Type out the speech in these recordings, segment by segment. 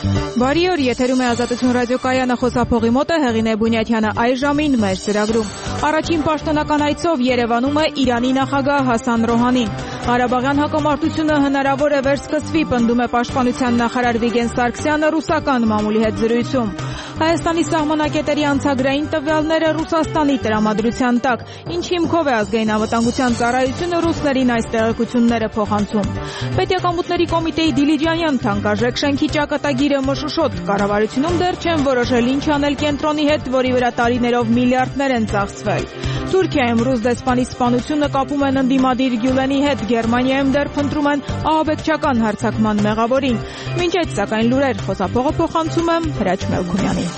Բարի օր, եթերում է Ազատություն ռադիոկայանը, խոսափողի մոտ է Հեղինե Բունյաթյանը այս ժամին մեր ծրագրում։ Առաջին պաշտոնական այցով Երևանում է Իրանի նախագահ Հասան Ռոհանին։ Ղարաբաղյան հակամարտությունը հնարավոր է վերսկսվի, պնդում է պաշտպանության նախարար Վիգեն Սարգսյանը ռուսական մամուլի հետ զրույցում։ Հայաստանի սահմանակետերի անցագրային տվյալները Ռուսաստանի տրամադրության տակ, ինչ հիմքով է ազգային անվտանգության ծառայությունը ռուսներին այս տեղեկությունները փոխանցում։ Պետեակամուտների կոմիտեի Դիլիջանյան թանկարժեք շենքի ճակատագիրը մշուշոտ, կառավարությունում դեռ չեն որոշել ինչ անել կենտրոնի հետ, որի վրա տարիներով միլիարդներ են ծախսվել։ Թուրքիայում ռուս դեսպանի սպանությունը կապում են ընդդիմադիր Գյուլենի հետ, Գերմանիայում դեռ փնտրում են ահաբեկչական հարձակման մեղավորին։ Մինչ այդ սակայն լուրեր, խոսափողը փոխանցում եմ Հրաչ Մելքումյանին։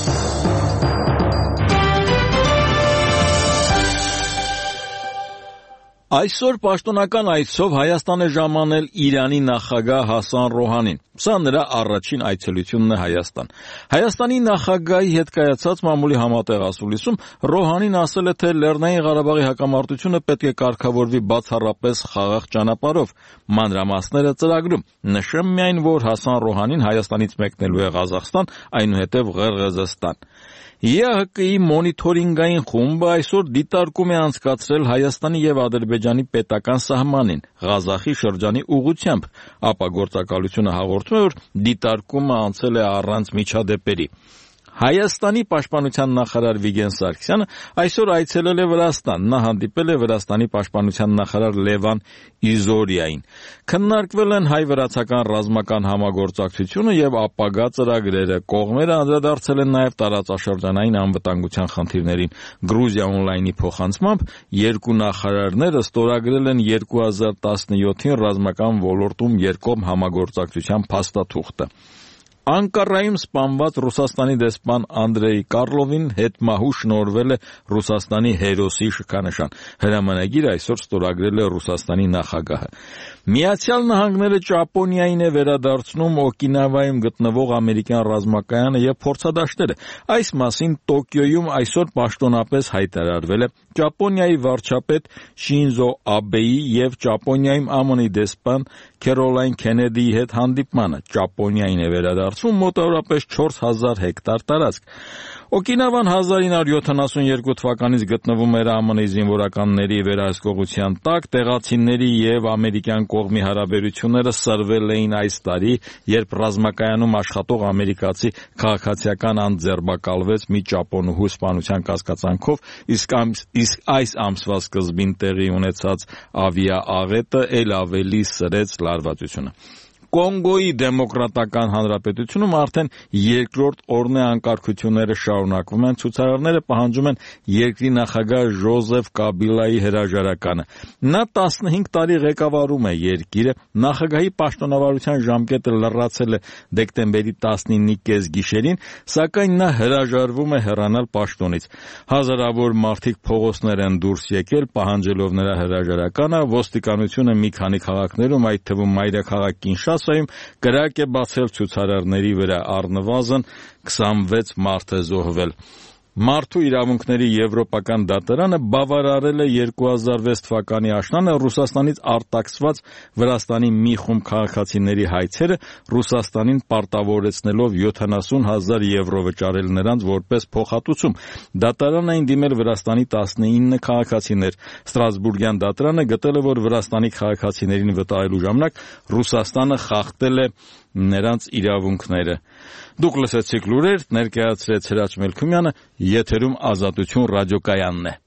Այսօր պաշտոնական այցով Հայաստան է ժամանել Իրանի նախագահ Հասան Ռոհանին։ Սա նրա առաջին այցելությունն է Հայաստան։ Հայաստանի նախագահի հետ կայացած մամուլի համատեղ ասուլիսում Ռոհանին ասել է, թե Լեռնային Ղարաբաղի հակամարտությունը պետք է կարգավորվի բացառապես խաղաղ ճանապարհով։ Մանրամասները ծրագրում։ Նշեմ միայն, որ Հասան Ռոհանին Հայաստանից մեկնելու է Ղազախստան, այնուհետև Ղրղըզստան։ ԵԱՀԿ-ի մոնիթորինգային խումբը այսօր դիտարկում է անցկացրել Հայաստանի եւ Ադրբեջանի պետական սահմանին Ղազախի շրջանի ուղղությամբ, ապա գործակալությունը հաղորդում է, որ դիտարկումը անցել է առանց միջադեպերի։ Հայաստանի պաշտպանության նախարար Վիգեն Սարգսյանը այսօր այցելել է Վրաստան, նա հանդիպել է Վրաստանի պաշտպանության նախարար Լևան Իզորիային։ Քննարկվել են հայ-վրացական ռազմական համագործակցությունը եւ ապագա ծրագրերը, կողմերը անդրադարձել են նաեւ տարածաշրջանային անվտանգության խնդիրներին։ Գրուզիա օնլայնի փոխանցմամբ երկու նախարարները ստորագրել են 2017-ին ռազմական ոլորտում երկկողմ համագործակցության փաստաթուղթը։ Անկարայում սպանված Ռուսաստանի դեսպան Անդրեյ Կարլովին հետմահու շնորհվել է Ռուսաստանի հերոսի շքանշան։ Հրամանագիրը այսօր ստորագրել է Ռուսաստանի նախագահը։ Միացյալ Նահանգները Ճապոնիային է վերադարձնում Օկինավայում գտնվող ամերիկյան ռազմակայանը եւ փորձադաշտերը։ Այս մասին Տոկիոյում այսօր պաշտոնապես հայտարարվել է Ճապոնիայի վարչապետ Շինզո Աբեի եւ Ճապոնիայում ԱՄՆ-ի դեսպան Քերոլայն Քենեդիի հետ հանդիպմանը։ Ճապոնիային է վերադարձում մոտավորապես 4000 հեկտար տարածք։ Օկինավան 1972 թվականից գտնվում էր ԱՄՆ-ի զինվորականների վերահսկողության տակ, տեղացիների եւ ամերիկյան կողմի հարաբերությունները սրվել էին այս տարի, երբ ռազմակայանում աշխատող ամերիկացի քաղաքացիական անձ ձերբակալվեց մի ճապոնուհու սպանության կասկածանքով, իսկ այս ամսվա սկզբին տեղի ունեցած ավիաաղետը էլ ավելի սրեց լարվածությունը։ Կոնգոյի Դեմոկրատական Հանրապետությունում արդեն երկրորդ օրն է անկարգությունները շարունակվում են, ցուցարարները պահանջում են երկրի նախագահ Ժոզեֆ Կաբիլայի հրաժարականը։ Նա 15 տարի ղեկավարում է երկիրը, նախագահի պաշտոնավարության ժամկետը լրացել է դեկտեմբերի 19-ի կեսգիշերին, սակայն նա հրաժարվում է հեռանալ պաշտոնից։ Հազարավոր մարդիկ փողոցներ են դուրս եկել, պահանջելով նրա հրաժարականը, ոստիկանությունը մի քանի քաղաքներում, այդ թվում մայրաքաղաք Կինշասայում կրակ է բացել ցուցարարների վրա, առնվազն 26 մարդ է զոհվել։ Մարդու իրավունքների եվրոպական դատարանը բավարարել է 2006 թվականի աշնանը Ռուսաստանից արտաքսված Վրաստանի մի խումբ քաղաքացիների հայցերը, Ռուսաստանին պարտավորեցնելով 70,000 եվրո վճարել նրանց որպես փոխհատուցում։ Դատարան էին դիմել Վրաստանի 19 քաղաքացիներ։ Ստրասբուրգյան դատարանը գտել է, որ Վրաստանի քաղաքացիներին վտարելու ժամանակ Ռուսաստանը խախտել է նրանց իրավունքները։ Դուք լսեցիք լուրեր, ներկայացրեց Հրաչ Մելքումյանը, եթերում Ազատություն ռադիոկայանն է։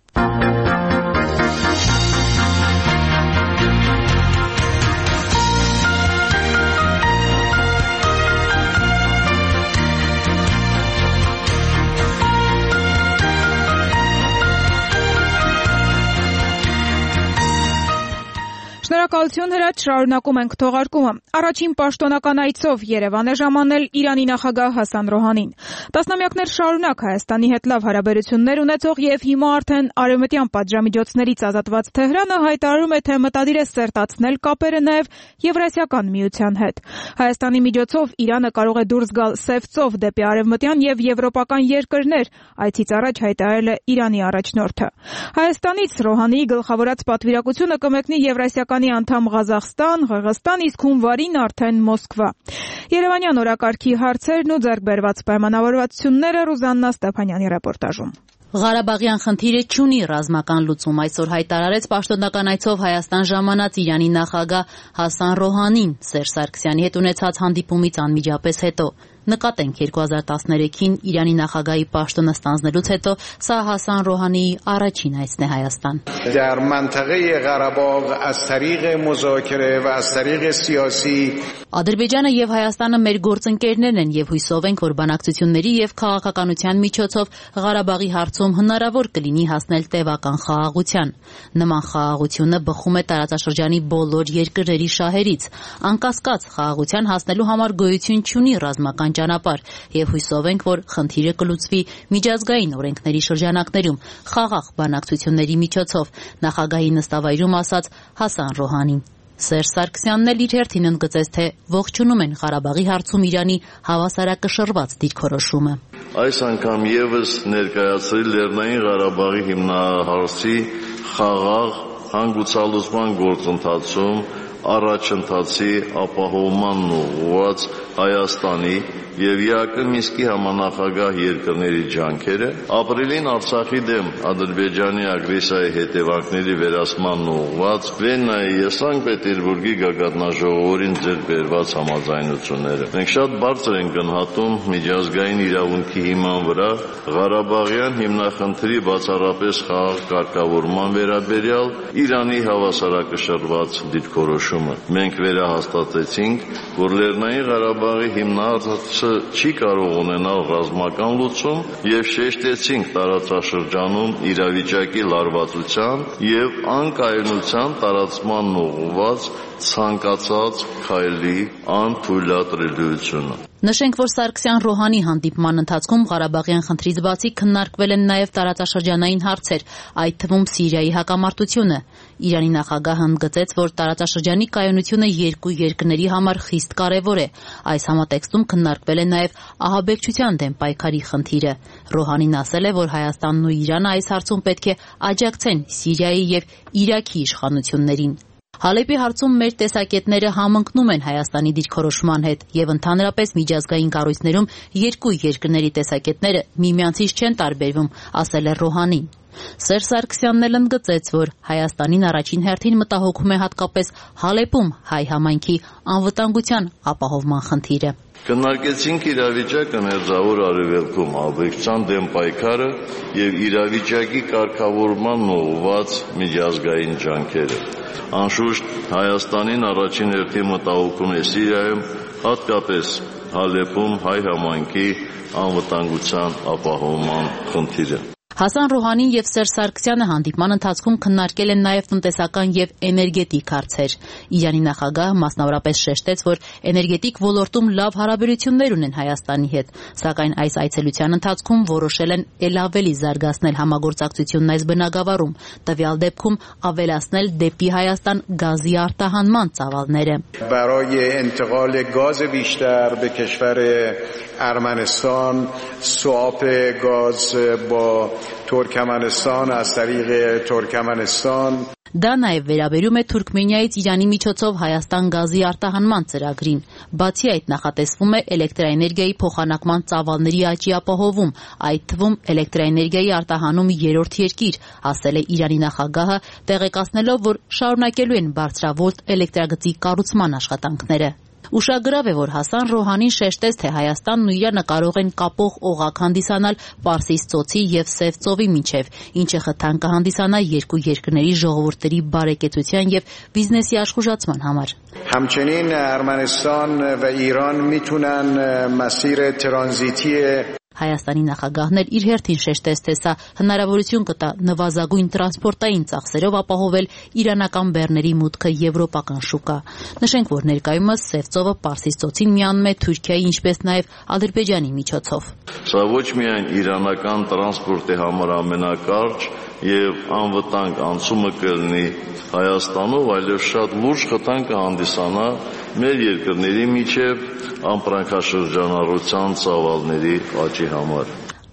Շնորհակալություն Հրաչ, շարունակում ենք թողարկումը։ Առաջին պաշտոնական այցով Երևան է ժամանել Իրանի նախագահ Հասան Ռոհանին։ Տասնամյակներ շարունակ Հայաստանի հետ լավ հարաբերություններ ունեցող եւ հիմա արդեն արևմտյան պատժամիջոցներից ազատված Թեհրանը հայտարարում է, թե մտադիր է սերտացնել կապերը նաեւ Եվրասիական միության հետ։ Հայաստանի միջոցով Իրանը կարող է դուրս գալ սև ծով դեպի արևմտյան եւ եվրոպական երկրներ, այցից առաջ հայտարարել է Իրանի առաջնորդը։ Հայաստանից Ռոհանիի գլխավորած պատվիրակությունը կմեկնի Եվրասիական Եվրոպականի անդամ Ղազախստան, Ղրղստան, իսկ հունվարին արդեն Մոսկվա։ Երևանյան օրակարգի հարցերն ու ձեռքբերված պայմանավորվածությունները Ռուզաննա Ստեփանյանի ռեպորտաժում։ Ղարաբաղյան խնդիրը չունի ռազմական լուծում, այսօր հայտարարեց պաշտոնական այցով Հայաստան ժամանած Իրանի նախագահ Հասան Ռոհանին Սերժ Սարգսյանի հետ ունեցած հանդիպումից անմիջապես հետո։ Նկատենք 2013-ին Իրանի նախագահի պաշտոնը ստանձնելուց հետո սա Հասան Ռոհանիի առաջին այցն է Հայաստան։ در منطقه غرباغ از طریق مذاکره و از طریق سیاسی Ադրբեջանը եւ Հայաստանը մեր գործընկերներն են եւ հույսով ենք, որ բանակցությունների եւ քաղաքականության միջոցով Ղարաբաղի հարցում հնարավոր կլինի հասնել տևական խաղաղության։ Նման խաղաղությունը բխում է տարածաշրջանի բոլոր երկրների շահերից։ Անկասկած խաղաղության հասնելու համար գոյություն չունի ռազմական ճանապարհ եւ հույսով ենք, որ խնդիրը կլուծվի միջազգային օրենքների շրջանակներում խաղաղ բանակցությունների միջոցով, նախագահի նստավայրում ասաց Հասան Ռոհանին։ Սերժ Սարգսյանն էլ իր հերթին ընդգծեց, թե ողջունում են Ղարաբաղի հարցում Իրանի հավասարակշռված դիրքորոշումը։ Այս անգամ եւս ներկայացրել Լեռնային Ղարաբաղի հիմնահարցի խաղաղ հանգուցալուծման գործընթացում առաջընթացի ապահովմանն ուղղված Հայաստանի եւ ԵԱԿ Մինսկի համանախագահ երկրների ջանքերը, ապրիլին Արցախի դեմ Ադրբեջանի ագրեսիայի հետևանքների վերացմանն ուղղված Վիեննայի եւ Սանկտ Պետերբուրգի գագաթնաժողովին ձեռք բերված համաձայնությունները։ Մենք շատ բարձր ենք գնահատում միջազգային իրավունքի հիման վրա Ղարաբաղյան հիմնախնդրի բացառապես խաղաղ կարգավորման վերաբերյալ Իրանի հավասարակշռված դիրքորոշումը։ Մենք վերահաստատեցինք, որ Լեռնային Ղարաբաղի հիմնահարցը չի կարող ունենալ ռազմական լուծում եւ շեշտեցինք տարածաշրջանում իրավիճակի լարվածության եւ անկայունության տարածման ուղղված ցանկացած քայլի անթույլատրելիությունը։ Նշենք, որ Սարգսյան-Ռոհանի հանդիպման ընթացքում Ղարաբաղյան խնդրից բացի քննարկվել են նաև տարածաշրջանային հարցեր, այդ թվում Սիրիայի հակամարտությունը։ Իրանի նախագահը ընդգծեց, որ տարածաշրջանի կայունությունը երկու երկրների համար խիստ կարևոր է։ Այս համատեքստում քննարկվել է նաև ահաբեկչության դեմ պայքարի խնդիրը։ Ռոհանին ասել է, որ Հայաստանն ու Իրանը այս հարցում պետք է աջակցեն Սիրիայի եւ Իրաքի իշխանություններին։ Հալեպի հարցում մեր տեսակետները համընկնում են Հայաստանի դիրքորոշման հետ եւ ընդհանրապես միջազգային կառույցներում երկու երկրների տեսակետները միմյանցից չեն տարբերվում, ասել է Ռոհանին։ Սերժ Սարգսյանն էլ ընդգծեց, որ Հայաստանին առաջին հերթին մտահոգում է հատկապես Հալեպում հայ համայնքի անվտանգության ապահովման խնդիրը։ Քննարկեցինք իրավիճակը Մերձավոր Արևելքում, ահաբեկչության դեմ պայքարը եւ իրավիճակի կարգավորման ուղղված միջազգային ջանքերը։ Անշուշտ Հայաստանին առաջին հերթին մտահոգում է Սիրիայում, հատկապես Հալեպում հայ համայնքի անվտանգության ապահովման խնդիրը։ Հասան Ռոհանին եւ Սերժ Սարգսյանը հանդիպման ընթացքում քննարկել են նաև տնտեսական եւ էներգետիկ հարցեր։ Իրանի նախագահը մասնավորապես շեշտեց, որ էներգետիկ ոլորտում լավ հարաբերություններ ունեն Հայաստանի հետ, սակայն այս այցելության ընթացքում որոշել են ել ավելի զարգացնել համագործակցությունն այս բնագավառում, տվյալ դեպքում ավելացնել դեպի Հայաստան գազի արտահանման ծավալները։ برای انتقال گاز بیشتر به کشور ارمنستان سواپ گاز با ترکمنستان از طریق ترکمنستان Դա նաև վերաբերում է Թուրքմենիայից Իրանի միջոցով Հայաստան գազի արտահանման ծրագրին։ Բացի այդ նախատեսվում է էլեկտրաէներգիայի փոխանակման ծավալների աճի ապահովում, այդ թվում էլեկտրաէներգիայի արտահանում երրորդ երկիր, ասել է Իրանի նախագահը, տեղեկացնելով, որ շարունակելու են բարձրավոլտ էլեկտրագծի կառուցման աշխատանքները։ Ուշագրավ է, որ Հասան Ռոհանին շեշտեց, թե Հայաստանն ու Իրանը կարող են կապող օղակ հանդիսանալ Պարսից ծոցի եւ Սև ծովի միջև, ինչը խթան կհանդիսանա երկու երկրների ժողովուրդների բարեկեցության եւ բիզնեսի աշխուժացման համար։ همچنین ارمنستان و ایران میتونن مسیر ترانزیتی Հայաստանի նախագահն էլ իր հերթին շեշտեց, թե սա հնարավորություն կտա նվազագույն տրանսպորտային ծախսերով ապահովել իրանական բեռների մուտքը եվրոպական շուկա։ Նշենք, որ ներկայումս Սև ծովը Պարսից ծոցին միանում է Թուրքիայի, ինչպես նաև Ադրբեջանի միջոցով։ Սա ոչ միայն իրանական տրանսպորտի համար ամենակարճ եւ անվտանգ անցումը կլինի Հայաստանով, այլև շատ լուրջ խթան կհանդիսանա մեր երկրների միջև ամպրանքաշրջանառության ծավալների աճի համար։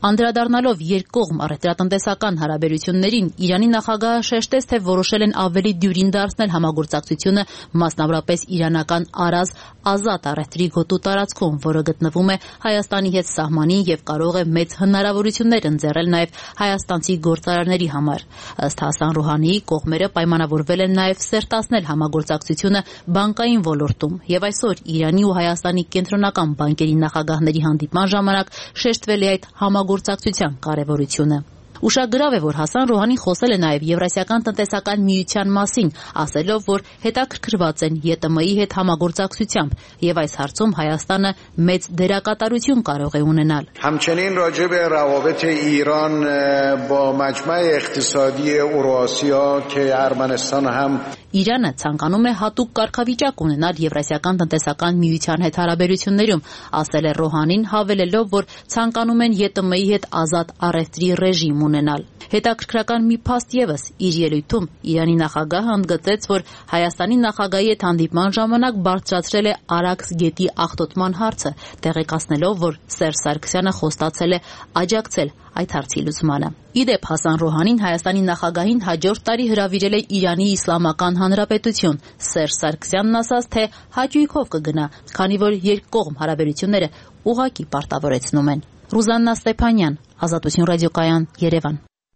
Անդրադառնալով երկկողմ առևտրատնտեսական հարաբերություններին, Իրանի նախագահը շեշտեց, թե որոշել են ավելի դյուրին դարձնել համագործակցությունը, մասնավորապես իրանական Արազ ազատ առևտրի գոտու տարածքում, որը գտնվում է Հայաստանի հետ սահմանին եւ կարող է մեծ հնարավորություններ ընձեռել նաեւ հայաստանցի գործարարների համար։ Ըստ Հասան Ռոհանիի, կողմերը պայմանավորվել են նաեւ սերտացնել համագործակցությունը բանկային ոլորտում եւ այսօր Իրանի ու Հայաստանի կենտրոնական բանկերի նախագահների հանդիպման ժամանակ շեշտվել է այդ համագործակցության կարևորությունը։ Ուշագրավ է, որ Հասան Ռոհանին խոսել է նաև Եվրասիական տնտեսական միության մասին, ասելով, որ հետաքրքրված են ԵՏՄ-ի հետ համագործակցությամբ եւ այս հարցում Հայաստանը մեծ դերակատարություն կարող է ունենալ։ همچنین راجع به روابط ایران با مجمع اقتصادی اوراسیا که ارمنستان هم Իրանը ցանկանում է հատուկ կարգավիճակ ունենալ Եվրասիական տնտեսական միության հետ հարաբերություններում, ասել է Ռոհանին, հավելելով, որ ցանկանում են ԵՏՄ-ի հետ ազատ առևտրի ռեժիմ ունենալ։ Հետաքրքրական մի փաստ եւս իր ելույթում Իրանի նախագահը ընդգծեց, որ Հայաստանի նախագահի հետ հանդիպման ժամանակ բարձրացրել է Արաքս գետի աղտոտման հարցը, տեղեկացնելով, որ Սերժ Սարգսյանը խոստացել է աջակցել այդ հարցի լուծմանը։ Իդեպ Հասան Ռոհանին Հայաստանի նախագահին հաջորդ տարի հրավիրել է Իրանի Իսլամական Հանրապետություն։ Սերժ Սարգսյանն ասաց, թե հաճույքով կգնա, քանի որ երկկողմ հարաբերությունները ուղղակի պարտավորեցնում են։ Ռուզաննա Ստեփանյան, Ազատություն ռադիոկայան, Երևան։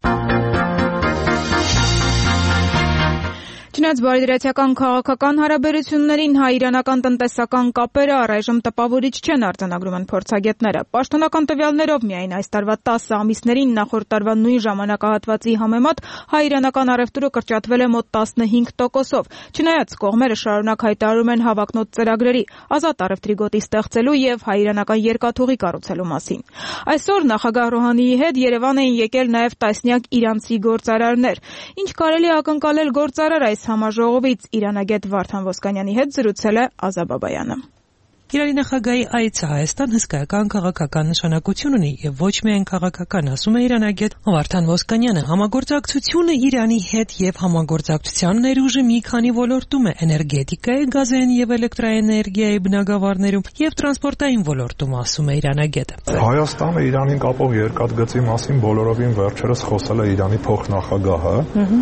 Չնայած բարիդրացիական քաղաքական հարաբերություններին հայ-իրանական տնտեսական կապերը առայժմ տպավորիչ չեն, արձանագրում են փորձագետները։ Պաշտոնական տվյալներով միայն այս տարվա 10 ամիսներին նախորդ տարվա նույն ժամանակահատվածի համեմատ հայ-իրանական առևտուրը կրճատվել է մոտ 15%-ով։ Չնայած կողմերը շարունակ հայտարարում են հավակնոտ ծրագրերի, ազատ առևտրի գոտի ստեղծելու եւ հայ-իրանական երկաթուղի կառուցելու մասին։ Այսօր նախագահ Ռոհանիի հետ Երևան էին եկել նաեւ տասնյակ իրանցի գործարարներ։ Ինչ կարելի է ակնկալել գործարար այս համաժողովից Իրանագետ Վարդան Ոսկանյանի հետ զրուցել է Ազա Բաբայանը։ Իրանի նախագահի այցը Հայաստան հսկայական քաղաքական նշանակություն ունի եւ ոչ միայն քաղաքական, ասում է իրանագետ Վարդան Ոսկանյանը։ Համագործակցությունը Իրանի հետ եւ համագործակցության ներուժը մի քանի ոլորտում է՝ էներգետիկայի, գազային եւ էլեկտրաէներգիայի բնագավառներում եւ տրանսպորտային ոլորտում, ասում է իրանագետը։ Հայաստանը Իրանին կապող երկաթգծի մասին բոլորովին վերջերս խոսել է Իրանի փոխնախագահը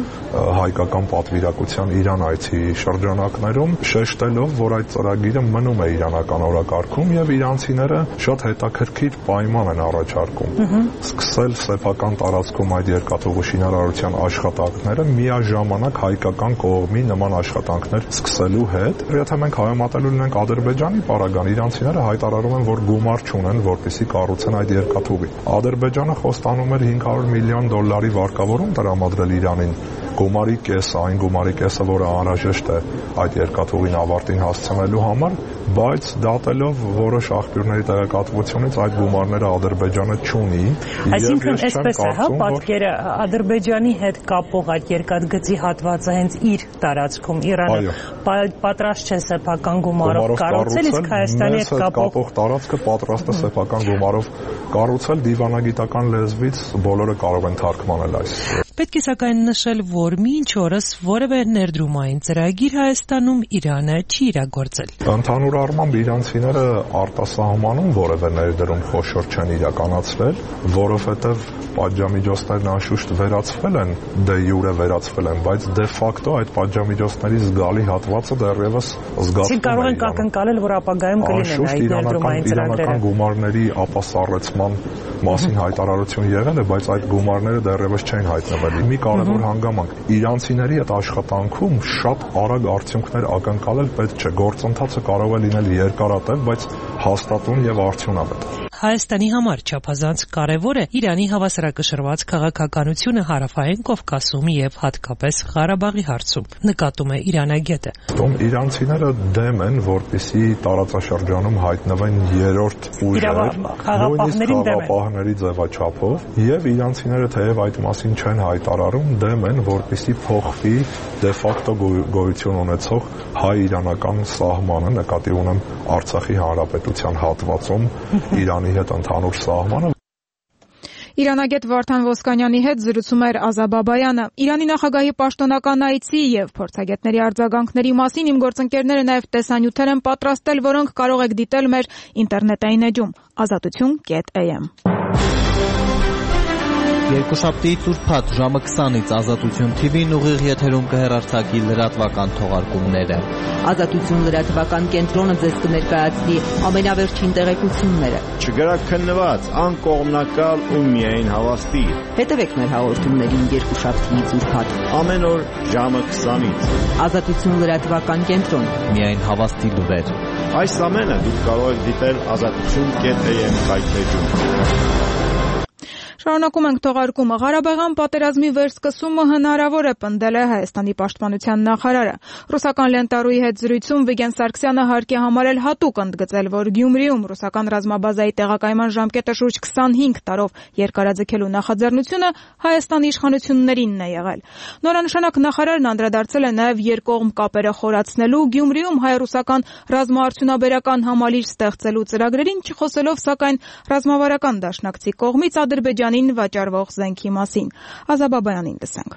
հայկական պատվիրակության Իրան այցի շրջանակներում, շեշտելով, որ այդ ծրագիրը մնում է իրանական օրակարգում եւ իրանցիները շատ հետաքրքիր պայման են առաջարկում սկսել սեփական տարածքում այդ երկաթուղու շինարարության աշխատանքները միաժամանակ հայկական կողմի նման աշխատանքներ սկսելու հետ։ Եթե մենք հայեմատելու լինենք Ադրբեջանի պարագան, իրանցիները հայտարարում են, որ գումար չունեն, որպեսզի կառուցեն այդ երկաթուղի։ Ադրբեջանը խոստանում էր $500 միլիոն վարկավորում տրամադրել Իրանին, գումարի կեսը, այն գումարի կեսը, որը անհրաժեշտ է այդ երկաթուղին ավարտին հասցնելու համար, բայց դատելով որոշ աղբյուրների տեղեկատվությունից այդ գումարները Ադրբեջանը չունի։ Այսինքն այսպես է, հա, պատկերը Ադրբեջանի հետ կապող այդ երկաթգծի հատվածը հենց իր տարածքում Իրանը պատրաստ չէ սեփական գումարով կառուցել, իսկ Հայաստանի հետ կապող տարածքը պատրաստ է սեփական գումարով կառուցել, դիվանագիտական լեզվից բոլորը կարող են թարգմանել այս։ Պետք է սակայն նշել, որ մինչ օրս որևէ ներդրումային ծրագիր Հայաստանում Իրանը չի իրագործել։ Ընդհանուր առմամբ իրանցիները արտասահմանում որևէ ներդրում խոշոր չեն իրականացրել, որովհետև պատժամիջոցներն անշուշտ վերացվել են, դե յուրե վերացվել են, բայց դե ֆակտո այդ պատժամիջոցների զգալի հատվածը դեռևս զգացվում է։ Չի կարող ենք ակնկալել, որ ապագայում կլինեն այդ ներդրումային ծրագրերը։ Իրանական գումարների ապասառեցման մասին հայտարարություն եղել է, բայց այդ գումարները դեռևս չեն հայտնվել։ Մի կարևոր հանգամանք՝ իրանցիների այդ աշխատանքում շատ արագ արդյունքներ ակնկալել պետք չէ։ Գործընթացը կարող է լինել երկարատև, բայց հաստատուն եւ արդյունավետ։ Հայաստանի համար չափազանց կարևոր է Իրանի հավասարակշռված քաղաքականությունը Հարավային Կովկասում եւ հատկապես Ղարաբաղի հարցում, նկատում է իրանագետը։ Իրանցիները դեմ են, որպեսզի տարածաշրջանում հայտնվեն երրորդ ուժեր, նույնիսկ խաղապահների ձևաչափով, եւ իրանցիները թեև այդ մասին չեն հայտարարում, դեմ են, որպեսզի փոխվի դե ֆակտո գոյություն ունեցող հայ-իրանական սահմանը, նկատի ունեմ Արցախի հանրապետության հատվածում Իրանի հետ ընդհանուր սահմանը։ Իրանագետ Վարդան Ոսկանյանի հետ զրուցում էր Ազա Բաբայանը։ Իրանի նախագահի պաշտոնական այցի եւ փորձագետների արձագանքների մասին իմ գործընկերները նաեւ տեսանյութեր են պատրաստել, որոնք կարող եք դիտել մեր ինտերնետային էջում azatutun.am։ Երկուշաբթի Ծուրփաթ ժամը 20-ից Ազատություն TV-ն ուղիղ եթերում կհեռարձակի լրատվական թողարկումները։ Ազատություն լրատվական կենտրոնը ձեզ կներկայացնի ամենավերջին տեղեկությունները։ Չգրաքննված, անկողմնակալ ու միայն հավաստի։ Հետևեք մեր հաղորդումներին երկուշաբթիից Ուրբաթ։ Ամեն օր ժամը 20-ից։ Ազատություն լրատվական կենտրոն։ Միայն հավաստի լուրեր։ Այս ամենը դուք կարող եք դիտել azatutun.am հայթեջում։ Շարունակում ենք թողարկումը։ Ղարաբաղյան պատերազմի վերսկսումը հնարավոր է պնդել է Հայաստանի պաշտպանության նախարարը։ Ռուսական լենտարուի հետ զրույցում Վիգեն Սարգսյանը հարկ է համարել հատուկ ընդգծել, որ Գյումրիում ռուսական ռազմաբազայի տեղակայման ժամկետը շուրջ 25 տարով երկարաձգելու նախաձեռնությունը Հայաստանի իշխանություններինն է եղել։ Նորանշանակ նախարարն անդրադարձել է նաև երկկողմ կապերը խորացնելու, Գյումրիում հայ-ռուսական ռազմաարդյունաբերական համալիր ստեղծելու ծրագրերին, չխոսելով սակայն ռազմավարական դաշնակցի կողմից Ադրբեջանին վաճառվող զենքի մասին։ Ազաբաբայանին լսենք։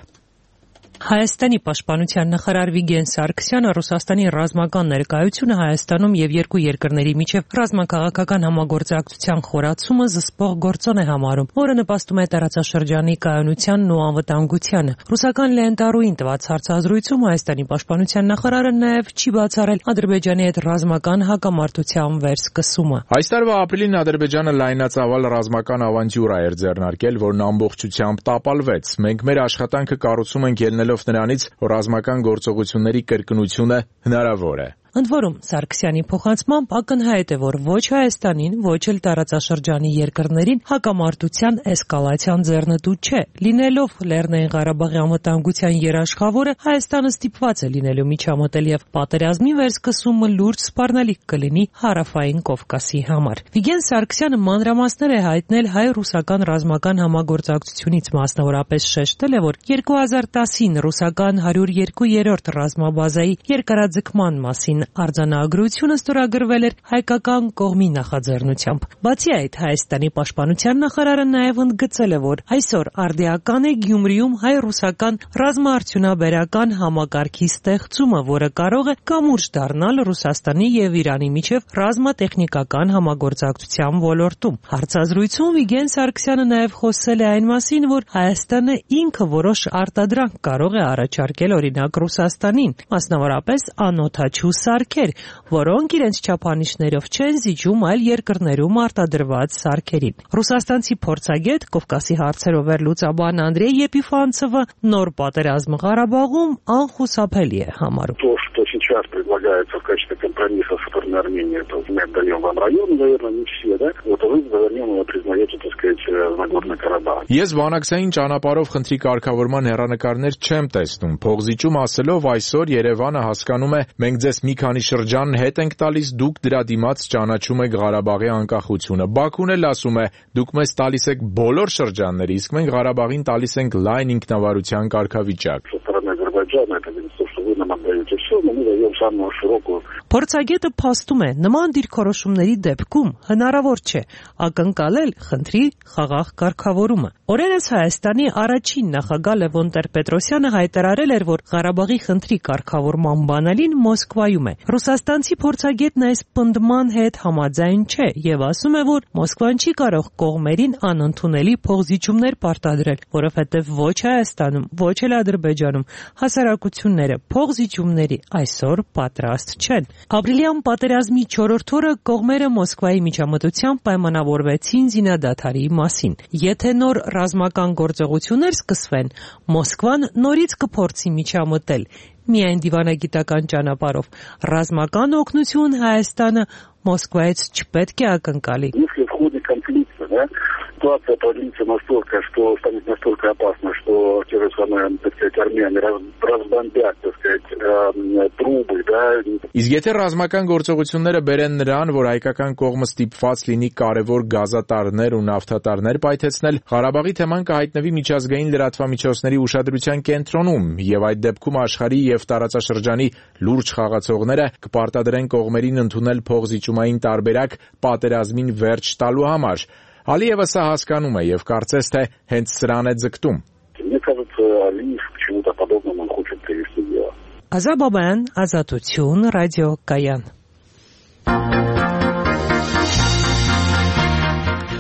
Հայաստանի պաշտպանության նախարար Վիգեն Սարգսյանը Ռուսաստանի ռազմական ներկայությունը Հայաստանում եւ երկու երկրների միջև ռազմաքաղաքական համագործակցության խորացումը զսպող գործոն է համարում, որը նպաստում է տարածաշրջանի կայունությանն ու անվտանգությանը։ Ռուսական լենտարուին տված հարցազրույցում Հայաստանի պաշտպանության նախարարը նաեւ չի բացառել Ադրբեջանի հետ ռազմական հակամարտության վերսկսումը։ Այս տարվա ապրիլին Ադրբեջանը լայնածավալ ռազմական ավանտյուրա էր ձեռնարկել, որն ամբողջությամբ տապալվեց։ Մենք մեր աշխատանքը կառուցում ենք ելնելով նրանից, որ ռազմական գործողությունների կրկնությունը հնարավոր է։ Ընդ որում, Սարգսյանի փոխանցմամբ ակնհայտ է, որ ոչ Հայաստանին, ոչ էլ տարածաշրջանի երկրներին հակամարտության էսկալացիան ձեռնտու չէ։ Լինելով Լեռնային Ղարաբաղի անվտանգության երաշխավորը, Հայաստանը ստիպված է լինելու միջամտել եւ պատերազմի վերսկսումը լուրջ սպառնալիք կլինի Հարավային Կովկասի համար։ Վիգեն Սարգսյանը մանրամասներ է հայտնել հայ-ռուսական ռազմական համագործակցությունից, մասնավորապես շեշտել է, որ 2010-ին ռուսական 102-րդ ռազմաբազայի երկարաձգման մասին արձանագրությունը ստորագրվել էր հայկական կողմի նախաձեռնությամբ։ Բացի այդ, Հայաստանի պաշտպանության նախարարը նաև ընդգծել է, որ այսօր արդիական է Գյումրիում հայ-ռուսական ռազմաարդյունաբերական համակարգի ստեղծումը, որը կարող է կամուրջ դառնալ Ռուսաստանի եւ Իրանի միջև ռազմատեխնիկական համագործակցության ոլորտում։ Հարցազրույցում Վիգեն Սարգսյանը նաև խոսել է այն մասին, որ Հայաստանը ինքը որոշ արտադրանք կարող է առաջարկել օրինակ Ռուսաստանին, մասնավորապես անօդաչու սարքեր, որոնք իրենց չափանիշներով չեն զիջում այլ երկրներում արտադրված սարքերին։ Ռուսաստանցի փորձագետ Կովկասի հարցերով վերլուծաբան Անդրեյ Եպիֆանցովը նոր պատերազմը Ղարաբաղում անխուսափելի է համարում։ То, что сейчас предлагается в качестве компромисса со стороны Армении, это мы отдаем вам район, наверное, не все, да? Вот вы заверненно признаете, так сказать, Нагорный Карабах. Ես բանակցային ճանապարհով խնդրի կարգավորման հեռանկարներ չեմ տեսնում։ Փողզիջում ասելով այսօր Երևանը հասկանում է, մենք ձեզ մի քանի շրջան հետ ենք տալիս, դուք դրա դիմաց ճանաչում եք Ղարաբաղի անկախությունը։ Բաքուն էլ ասում է, դուք մեզ տալիս եք բոլոր շրջանները, իսկ մենք Ղարաբաղին տալիս ենք լայն ինքնավարության կարգավիճակ։ Փորձագետը փաստում է, նման դիրքորոշումների դեպքում հնարավոր չէ ակնկալել խնդրի խաղաղ կարգավորումը։ Օրերս Հայաստանի առաջին նախագահ Լևոն Տեր-Պետրոսյանը հայտարարել էր, որ Ղարաբաղի խնդրի կարգավորման բանալին Մոսկվայում է։ Ռուսաստանցի փորձագետն այս պնդման հետ համաձայն չէ եւ ասում է, որ Մոսկվան չի կարող կողմերին անընդունելի փողզիջումներ պարտադրել, որովհետեւ ոչ Հայաստանում, ոչ էլ Ադրբեջանում հասարակությունները փողզիջումների այսօր պատրաստ չեն։ Ապրիլյան պատերազմի 4-րդ օրը կողմերը Մոսկվայի միջամտությամբ պայմանավորվեցին զինադադարի մասին։ Եթե նոր ռազմական գործողություններ սկսվեն, Մոսկվան նորից կփորձի միջամտել, միայն դիվանագիտական ճանապարհով։ Ռազմական օգնություն Հայաստանը Մոսկվայից չպետք է ակնկալի։ Ситуация продлится настолько, что станет настолько опасно, что те же самые, так сказать, армяне разбомбят, так сказать, трубы, да. Իսկ եթե ռազմական գործողությունները բերեն նրան, որ հայկական կողմը ստիպված լինի կարևոր գազատարներ ու նավթատարներ պայթեցնել, Ղարաբաղի թեման կհայտնվի միջազգային լրատվամիջոցների ուշադրության կենտրոնում, եւ այդ դեպքում աշխարհի եւ տարածաշրջանի լուրջ խաղացողները կպարտադրեն կողմերին ընդունել փողզիջումային տարբերակ պատերազմին վերջ տալու համար։ Ալիևը սա հասկանում է եւ կարծես թե հենց սրան է ձգտում։ Мне кажется, Алиев к чему-то подобному он хочет привести дело. Ազաբաբայան, Ազատություն, ռադիոկայան։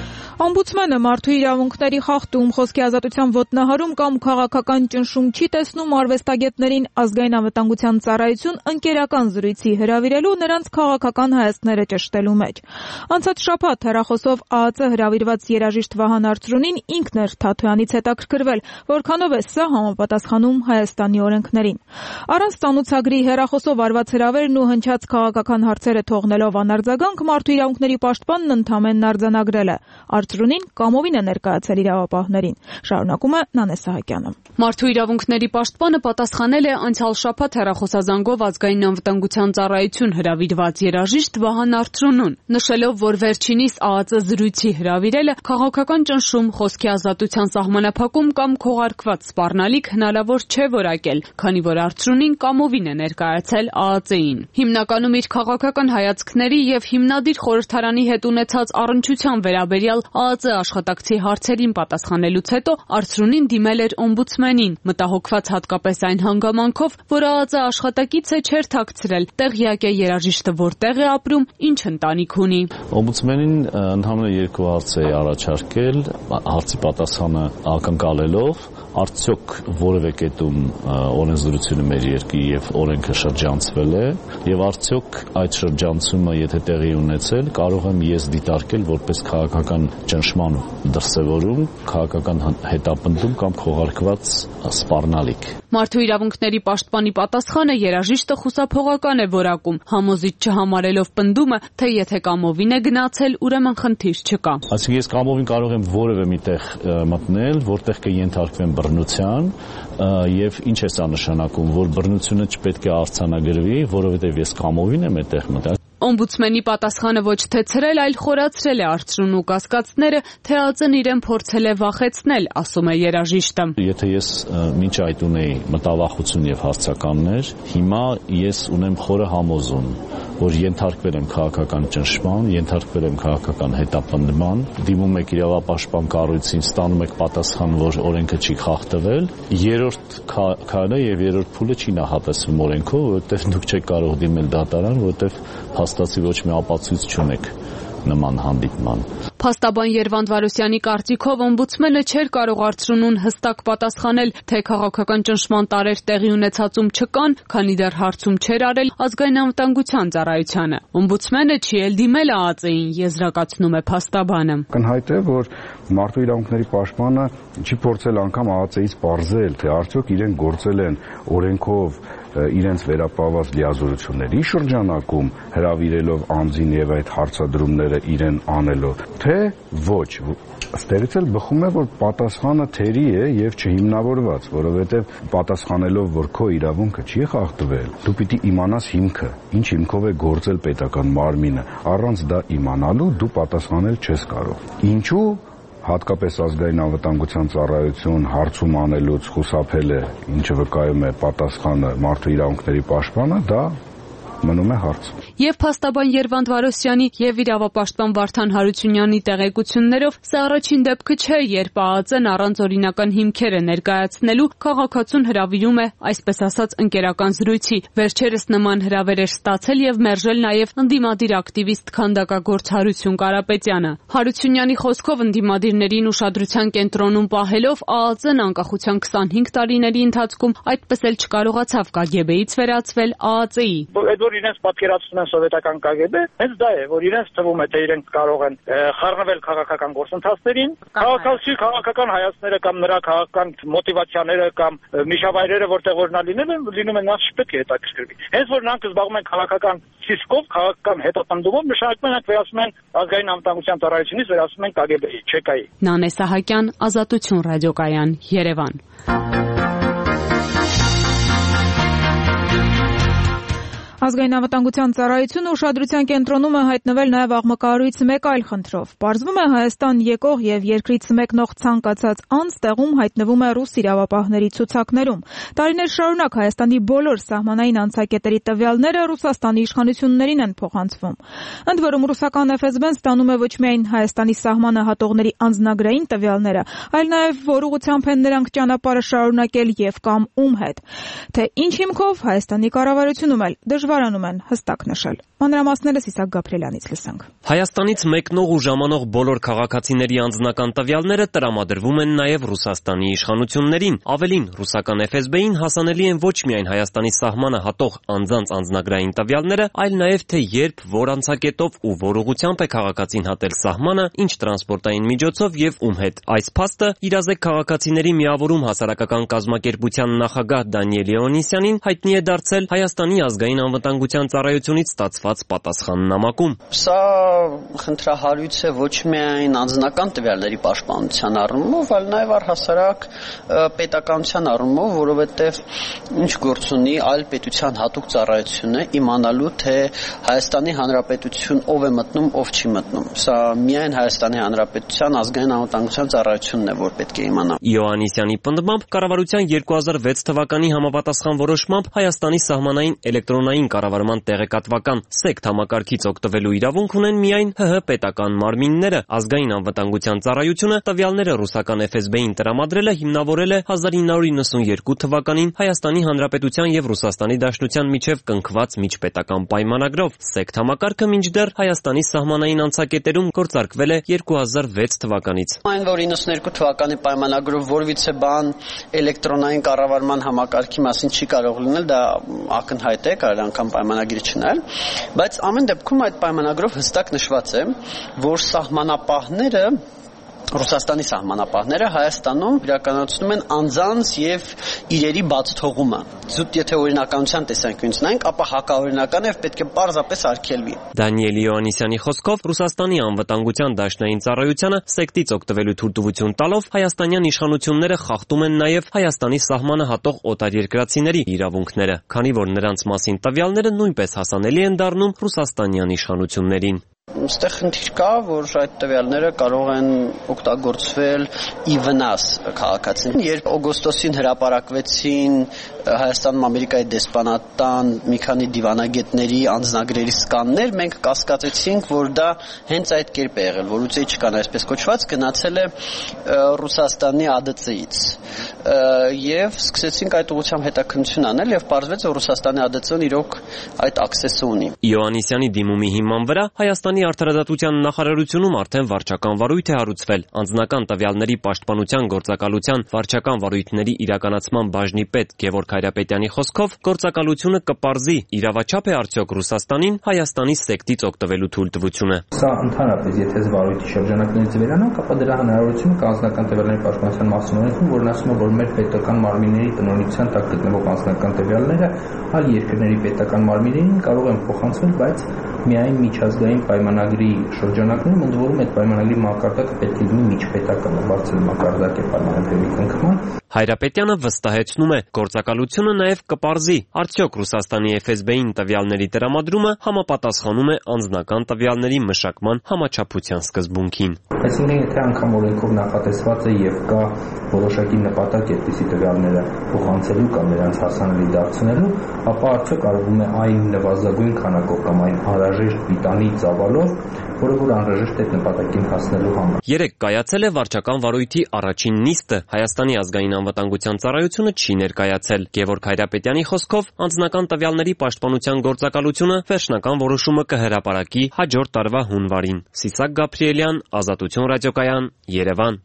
Օմբուդսմենը մարդու իրավունքների խախտում, խոսքի ազատության ոտնահարում կամ քաղաքական ճնշում չի տեսնում արվեստագետներին ազգային անվտանգության ծառայություն ընկերական զրույցի հրավիրելու նրանց քաղաքական հայացքները ճշտելու մեջ։ Անցած շաբաթ հեռախոսով ԱԱԾ հրավիրված երաժիշտ Վահան Արծրունին ինքն էր Թաթոյանից հետաքրքրվել, որքանով է սա համապատասխանում Հայաստանի օրենքներին։ Առանց ծանոթագրի հեռախոսով արված հրավերն ու հնչած քաղաքական հարցերը թողնելով անարձագանք, մարդու իրավունքների պաշտպանն ընդամենն արձանագրել է։ Արծրունին կամովին է ներկայացել իրավապահներին։ Շարունակում է Նանե Սահակյանը։ Մարդու իրավունքների պաշտպանը պատասխանել է անցյալ շաբաթ հեռախոսազանգով ազգային անվտանգության ծառայություն հրավիրված երաժիշտ Վահան Արծրունուն, նշելով, որ վերջինիս ԱԱԾ զրույցի հրավիրելը քաղաքական ճնշում, խոսքի ազատության սահմանափակում կամ քողարկված սպառնալիք հնարավոր չէ որակել, քանի որ Արծրունին կամովին է ներկայացել ԱԱԾ-ին։ Հիմնականում իր քաղաքական հայացքների եւ հիմնադիր խորհրդարանի հետ ունեցած առնչության վերաբերյալ ԱԱԾ աշխատակցի հարցերին պատասխանելուց հետո Արծրունին դիմել էր օմբուդսմենին, մտահոգված հատկապես այն հանգամանքով, որ ԱԱԾ աշխատակիցը չէր թաքցրել, տեղյակ է երաժիշտը որտեղ է ապրում, ինչ ընտանիք ունի։ Օմբուդսմենին ընդհանրապես երկու հարց է առաջարկել, հարցի պատասխանը ակնկալելով, արդյոք որևէ կետում օրենսդրությունը մեր երկրի եւ օրենքը շրջանցվել է, եւ արդյոք այդ շրջանցումը եթե տեղի ունեցել, կարող եմ ես դիտարկել որպես քաղաքական ճնշման դրսևորում, քաղաքական հետապնդում կամ քողարկված սպառնալիք։ Մարդու իրավունքների պաշտպանի պատասխանը երաժիշտը խուսափողական է որակում, համոզիչ չհամարելով պնդումը, թե եթե կամովին է գնացել, ուրեմն խնդիր չկա։ Այսինքն ես կամովին կարող եմ որևէ միտեղ մտնել, որտեղ կենթարկվեմ բռնության, եւ ինչ է սա նշանակում, որ բռնությունը չպետք է արձանագրվի, որովհետեւ ես կամովին եմ այդտեղ մտել։ Օմբուդսմենի պատասխանը ոչ թե ցրել, այլ խորացրել է Արծրունու կասկածները, թե ԱԱԾ-ն իրեն փորձել է վախեցնել, ասում է երաժիշտը։ Եթե ես մինչ այդ ունեի մտավախություն եւ հարցականներ, հիմա ես ունեմ խորը համոզում, որ ենթարկվել եմ քաղաքական ճնշման, ենթարկվել եմ քաղաքական հետապնդման, դիմում եք իրավապաշտպան կառույցին, ստանում եք պատասխան, որ օրենքը չի խախտվել, երրորդ քայլը եւ երրորդ փուլը չի նախատեսվում օրենքով, որովհետեւ դուք չեք կարող դիմել դատարան, որովհետեւ փաստացի ոչ մի ապացույց չունեք նման հանդիպման։ Փաստաբան Երվանդ Վարոսյանի կարծիքով օմբուդսմենը չէր կարող Արծրունուն հստակ պատասխանել, թե քաղաքական ճնշման տարեր տեղի ունեցածում չկան, քանի դեռ հարցում չէր արել ազգային անվտանգության ծառայությանը։ Օմբուդսմենը չի էլ դիմել ԱԱԾ-ին, եզրակացնում է փաստաբանը։ Կնհայտ է, որ մարդու իրավունքների պաշտպանը չի փորձել անգամ ԱԱԾ-ից պարզել, թե արդյոք իրենք գործել են օրենքով իրենց վերապահված լիազորությունների շրջանակում հրավիրելով անձին եւ այդ հարցադրումները իրեն անելով, թե ոչ։ Ստերից էլ բխում է, որ պատասխանը թերի է եւ չհիմնավորված, որովհետեւ պատասխանելով, որ քո իրավունքը չի խախտվել, դու պիտի իմանաս հիմքը, ինչ հիմքով է գործել պետական մարմինը, առանց դա իմանալու դու պատասխանել չես կարող։ Ինչու հատկապես ազգային անվտանգության ծառայություն հարցում անելուց խուսափել է, ինչը վկայում է պատասխանը մարդու իրավունքների պաշտպանը, դա մնում է հարց։ Եվ փաստաբան Երվանդ Վարոսյանի եւ իրավապաշտպան Վարդան Հարությունյանի տեղեկություններով սա առաջին դեպքը չէ, երբ ԱԱԾ-ն առանց օրինական հիմքեր է ներկայացնելու քաղաքացուն հրավիրում է, այսպես ասած, ընկերական զրույցի։ Վերջերս նման հրավեր էր ստացել եւ մերժել նաեւ ընդդիմադիր ակտիվիստ քանդակագործ Հարություն Կարապետյանը։ Հարությունյանի խոսքով ընդդիմադիրներին ուշադրության կենտրոնում պահելով ԱԱԾ-ն անկախության 25 տարիների ընթացքում այդպես էլ չկարողացավ KGB-ից վերածվել ԱԱԾ-ի։ Որ իրենց պատկերացնում են սովետական KGB, հենց դա է, որ իրենց թվում է, թե իրենք կարող են խառնվել քաղաքական գործընթացներին, քաղաքական հայացքները կամ նրա քաղաքական մոտիվացիաները կամ միջավայրերը, որտեղ որ նա լինում են, նա չպետք է հետաքրքրվի։ Հենց որ նրանք զբաղվում են քաղաքական ցիսկով, քաղաքական հետապնդումով, նշանակում է վերածում են ազգային անվտանգության ծառայությունից վերածում են KGB-ի, ՉԿ-ի։ Նանե Սահակյան, Ազատություն ռադիոկայան, Երևան։ Ազգային անվտանգության ծառայությունը ուշադրության կենտրոնում է հայտնվել նաև աղմկահարույց մեկ այլ խնդրով։ Պարզվում է Հայաստան եկող եւ երկրից մեկնող ցանկացած անձ տեղում հայտնվում է ռուս իրավապահների ցուցակներում։ Տարիներ շարունակ Հայաստանի բոլոր սահմանային անցակետերի տվյալները Ռուսաստանի իշխանություններին են փոխանցվում։ Ընդ որում ռուսական FSB-ն ստանում է ոչ միայն Հայաստանի սահմանը հատողների անձնագրային տվյալները, այլ նաև որ ուղղությամբ են նրանք ճանապարհը շարունակել եւ կամ ում հետ։ Թե ինչ հիմքով Հայաստանի կառավարությունում էլ դժվարանում են հստակ նշել։ Մանրամասները Սիսակ Գաբրելյանից լսանք։ Հայաստանից մեկնող ու ժամանող բոլոր քաղաքացիների անձնական տվյալները տրամադրվում են նաև Ռուսաստանի իշխանություններին։ Ավելին, ռուսական FSB-ին հասանելի են ոչ միայն Հայաստանի սահմանը հատող անձանց անձնագրային տվյալները, այլ նաև թե երբ, որ անցակետով ու որ ուղղությամբ է քաղաքացին հատել սահմանը, ինչ տրանսպորտային միջոցով եւ ում հետ։ Այս փաստը իրազեկ քաղաքացիների միավորում հասարակական կազմակերպության նախագահ Դանիել Իոաննիսյանին հայտնի է դարձել Հայաստանի ազգային անվտանգության ծառայությունից ստացված պատասխաննամակում։ Սա խնդրահարույց է ոչ միայն անձնական տվյալների պաշտպանության առումով, այլ նաև առհասարակ պետականության առումով, որովհետև ինչ գործ ունի այլ պետության հատուկ ծառայությունը իմանալու թե Հայաստանի Հանրապետություն ով է մտնում, ով չի մտնում։ Սա միայն Հայաստանի Հանրապետության ազգային անվտանգության ծառայությունն է, որ պետք է իմանա։ Իոաննիսյանի պնդմամբ կառավարության 2006 թվականի համապատասխան որոշմամբ Հայաստանի սահմանային էլեկտրոնային կառավարման տեղեկատվական սեկտ համակարգից օգտվելու իրավունք ունեն միայն ՀՀ պետական մարմինները։ Ազգային անվտանգության ծառայությունը տվյալները ռուսական FSB-ին տրամադրել է հիմնավորել է 1992 թվականին Հայաստանի Հանրապետության եւ Ռուսաստանի Դաշնության միջև կնքված միջպետական պայմանագրով։ Սեկտ համակարգը մինչդեռ Հայաստանի սահմանային անցակետերում գործարկվել է 2006 թվականից։ Այն որ 92 թվականի պայմանագրով որևիցե բան էլեկտրոնային կառավարման համակարգի մասին չի կարող լինել, դա ակնհայտ է, կարելի անգամ պայմանագիրը չնայել, բայց ամեն դեպքում այդ պայմանագրով հստակ նշված է, որ սահմանապահները Ռուսաստանի սահմանապահները Հայաստանում իրականացնում են անձանց եւ իրերի բացթողումը։ Զուտ եթե օրինականության տեսանկյունից նայենք, ապա հակաօրինական է եւ պետք է պարզապես արգելվի։ Դանիել Իոաննիսյանի խոսքով Ռուսաստանի անվտանգության դաշնային ծառայությունը սեկտից օգտվելու թույլտվություն տալով հայաստանյան իշխանությունները խախտում են նաեւ Հայաստանի սահմանը հատող օտարերկրացիների իրավունքները, քանի որ նրանց մասին տվյալները նույնպես հասանելի են դառնում ռուսաստանյան իշխանություններին։ Այստեղ խնդիր կա, որ այդ տվյալները կարող են օգտագործվել ի վնաս քաղաքացին։ Երբ օգոստոսին հրապարակվեցին Հայաստանում Ամերիկայի դեսպանատան մի քանի դիվանագետների անձնագրերի սկաններ, մենք կասկածեցինք, որ դա հենց այդ կերպ է եղել, որ ուծեի չկան այսպես կոչված, գնացել է Ռուսաստանի ԱԴՑ-ից։ Եվ սկսեցինք այդ ուղղությամբ հետաքննություն անել եւ պարզվեց, որ Ռուսաստանի ԱԴՑ-ն իրոք այդ աքսեսը ունի։ Իոաննիսյանի դիմումի հիման վրա Հայաստանի արդարադատության նախարարությունում արդեն վարչական վարույթ է հարուցվել։ Անձնական տվյալների պաշտպանության գործակալության վարչական վարույթների իրականացման բաժնի պետ Գևորգ Հայրապետյանի խոսքով գործակալությունը կպարզի իրավաչափ է արդյոք Ռուսաստանին Հայաստանի սեկտից օգտվելու թույլտվությունը։ Սա ընդհանրապես եթե վարույթի շրջանակներից վերանանք, ապա դրա հնարավորությունը կա անձնական տվյալների պաշտպանության մասին օրենքում, որն ասում է, որ մեր պետական մարմինների տնօրինության տակ գտնվող անձնական տվյալները այլ երկրների պետական մարմիններին կարող են փոխանցվել, բայց միայն միջազգային պայմանագրի շրջանակներում, ընդ որում այդ պայմանագրի մակարդակը պետք է լինի միջպետական, բարձր մակարդակ է պայմանագրի կնքման։ Հայրապետյանը վստահեցնում է, գործակալությունը նաև կպարզի, արդյոք Ռուսաստանի FSB-ին տվյալների տրամադրումը համապատասխանում է անձնական տվյալների մշակման համաչափության սկզբունքին։ Այսինքն, եթե անգամ օրենքով նախատեսված է եւ կա որոշակի նպատակ այդպիսի տվյալները փոխանցելու կամ նրանց հասանելի դարձնելու, ապա արդյոք արվում է այն նվազագույն քանակով կամ այն անհրաժեշտ պիտանի ծավալով, որը որ անհրաժեշտ է նպատակին հասնելու համար։ Երեկ կայացել է վարչական վարույթի առաջին նիստը, Հայաստանի ազգային անվտանգության ծառայությունը չի ներկայացել։ Գևորգ Հայրապետյանի խոսքով անձնական տվյալների պաշտպանության գործակալությունը վերջնական որոշումը կհրապարակի հաջորդ տարվա հունվարին։ Սիսակ Գաբրելյան, Ազատություն ռադիոկայան, Երևան։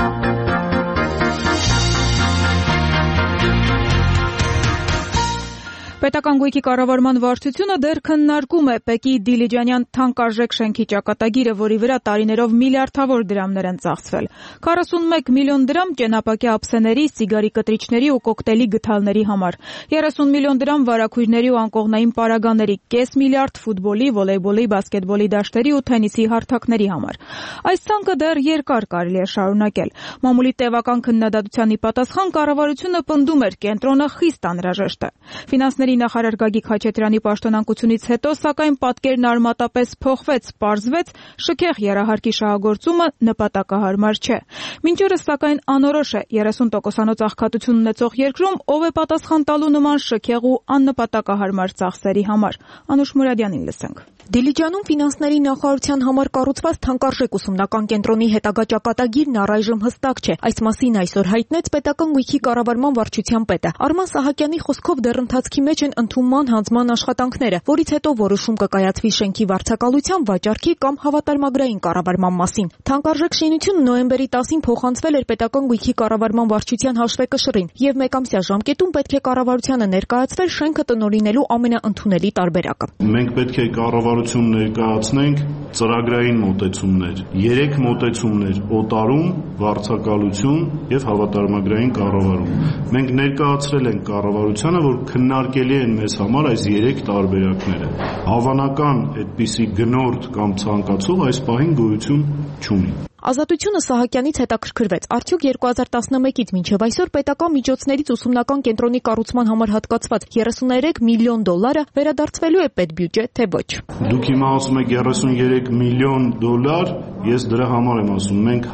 Պետական գույքի կառավարման վարչությունը դեռ քննարկում է Պեկի Դիլիջանյան թանկարժեք շենքի ճակատագիրը, որի վրա տարիներով միլիարդավոր դրամներ են ծախսվել։ 41 միլիոն դրամ ճենապակյա ափսեների, սիգարի կտրիչների ու կոկտեյլի գթալների համար, 30 միլիոն դրամ վարակույրների ու անկողնային պարագաների, կես միլիարդ ֆուտբոլի, վոլեյբոլի, բասկետբոլի դաշտերի ու թենիսի հարթակների համար։ Այս ցանկը դեռ երկար կարելի է շարունակել։ Մամուլի տևական քննադատությանի պատասխան կառավարությունը պնդում էր կենտրոնը խիստ անհրաժեշտ է։ Ֆինանսների նախարար Գագիկ Խաչատրյանի պաշտոնանկությունից հետո, սակայն պատկերն արմատապես փոխվեց, պարզվեց, շքեղ եռահարկի շահագործումը նպատակահարմար չէ։ Մինչ օրս, սակայն, անորոշ է 30%-անոց աղքատություն ունեցող երկրում ով է պատասխան տալու նման շքեղ ու աննպատակահարմար ծախսերի համար։ Անուշ Մուրադյանին լսենք։ Դիլիջանում ֆինանսների նախարարության համար կառուցված թանկարժեք ուսումնական կենտրոնի հետագա ճակատագիրն առայժմ հստակ չէ։ Այս մասին այսօր հայտնեց պետական գույքի կառավարման վարչության պետը։ Արման Սահակյանի խոսքով դեռ ընթացքի մեջ մեջ են ընդունման հանձնման աշխատանքները, որից հետո որոշում կկայացվի շենքի վարձակալության, վաճառքի կամ հավատարմագրային կառավարման մասին։ Թանկարժեք շինությունը նոյեմբերի 10-ին փոխանցվել էր պետական գույքի կառավարման վարչության հաշվեկշռին եւ մեկամսյա ժամկետում պետք է կառավարությանը ներկայացվել շենքը տնօրինելու ամենաընդունելի տարբերակը։ Մենք պետք է կառավարություն ներկայացնենք ծրագրային մոտեցումներ, 3 մոտեցումներ՝ օտարում, վարձակալություն եւ հավատարմագրային կառավարում։ Մենք ներկայացրել ենք կառավարությանը, որ քննարկելի են մեզ համար այս 3 տարբերակները։ Հավանական այդպիսի գնորդ կամ ցանկացող այս պահին գոյություն չունի։ Ազատությունը Սահակյանից հետաքրքրվեց, արդյոք 2011-ից մինչև այսօր պետական միջոցներից ուսումնական կենտրոնի կառուցման համար հատկացված $33 միլիոն վերադարձվելու է պետբյուջե, թե ոչ։ Դուք հիմա ասում եք $33 միլիոն, ես դրա համար եմ ասում, մենք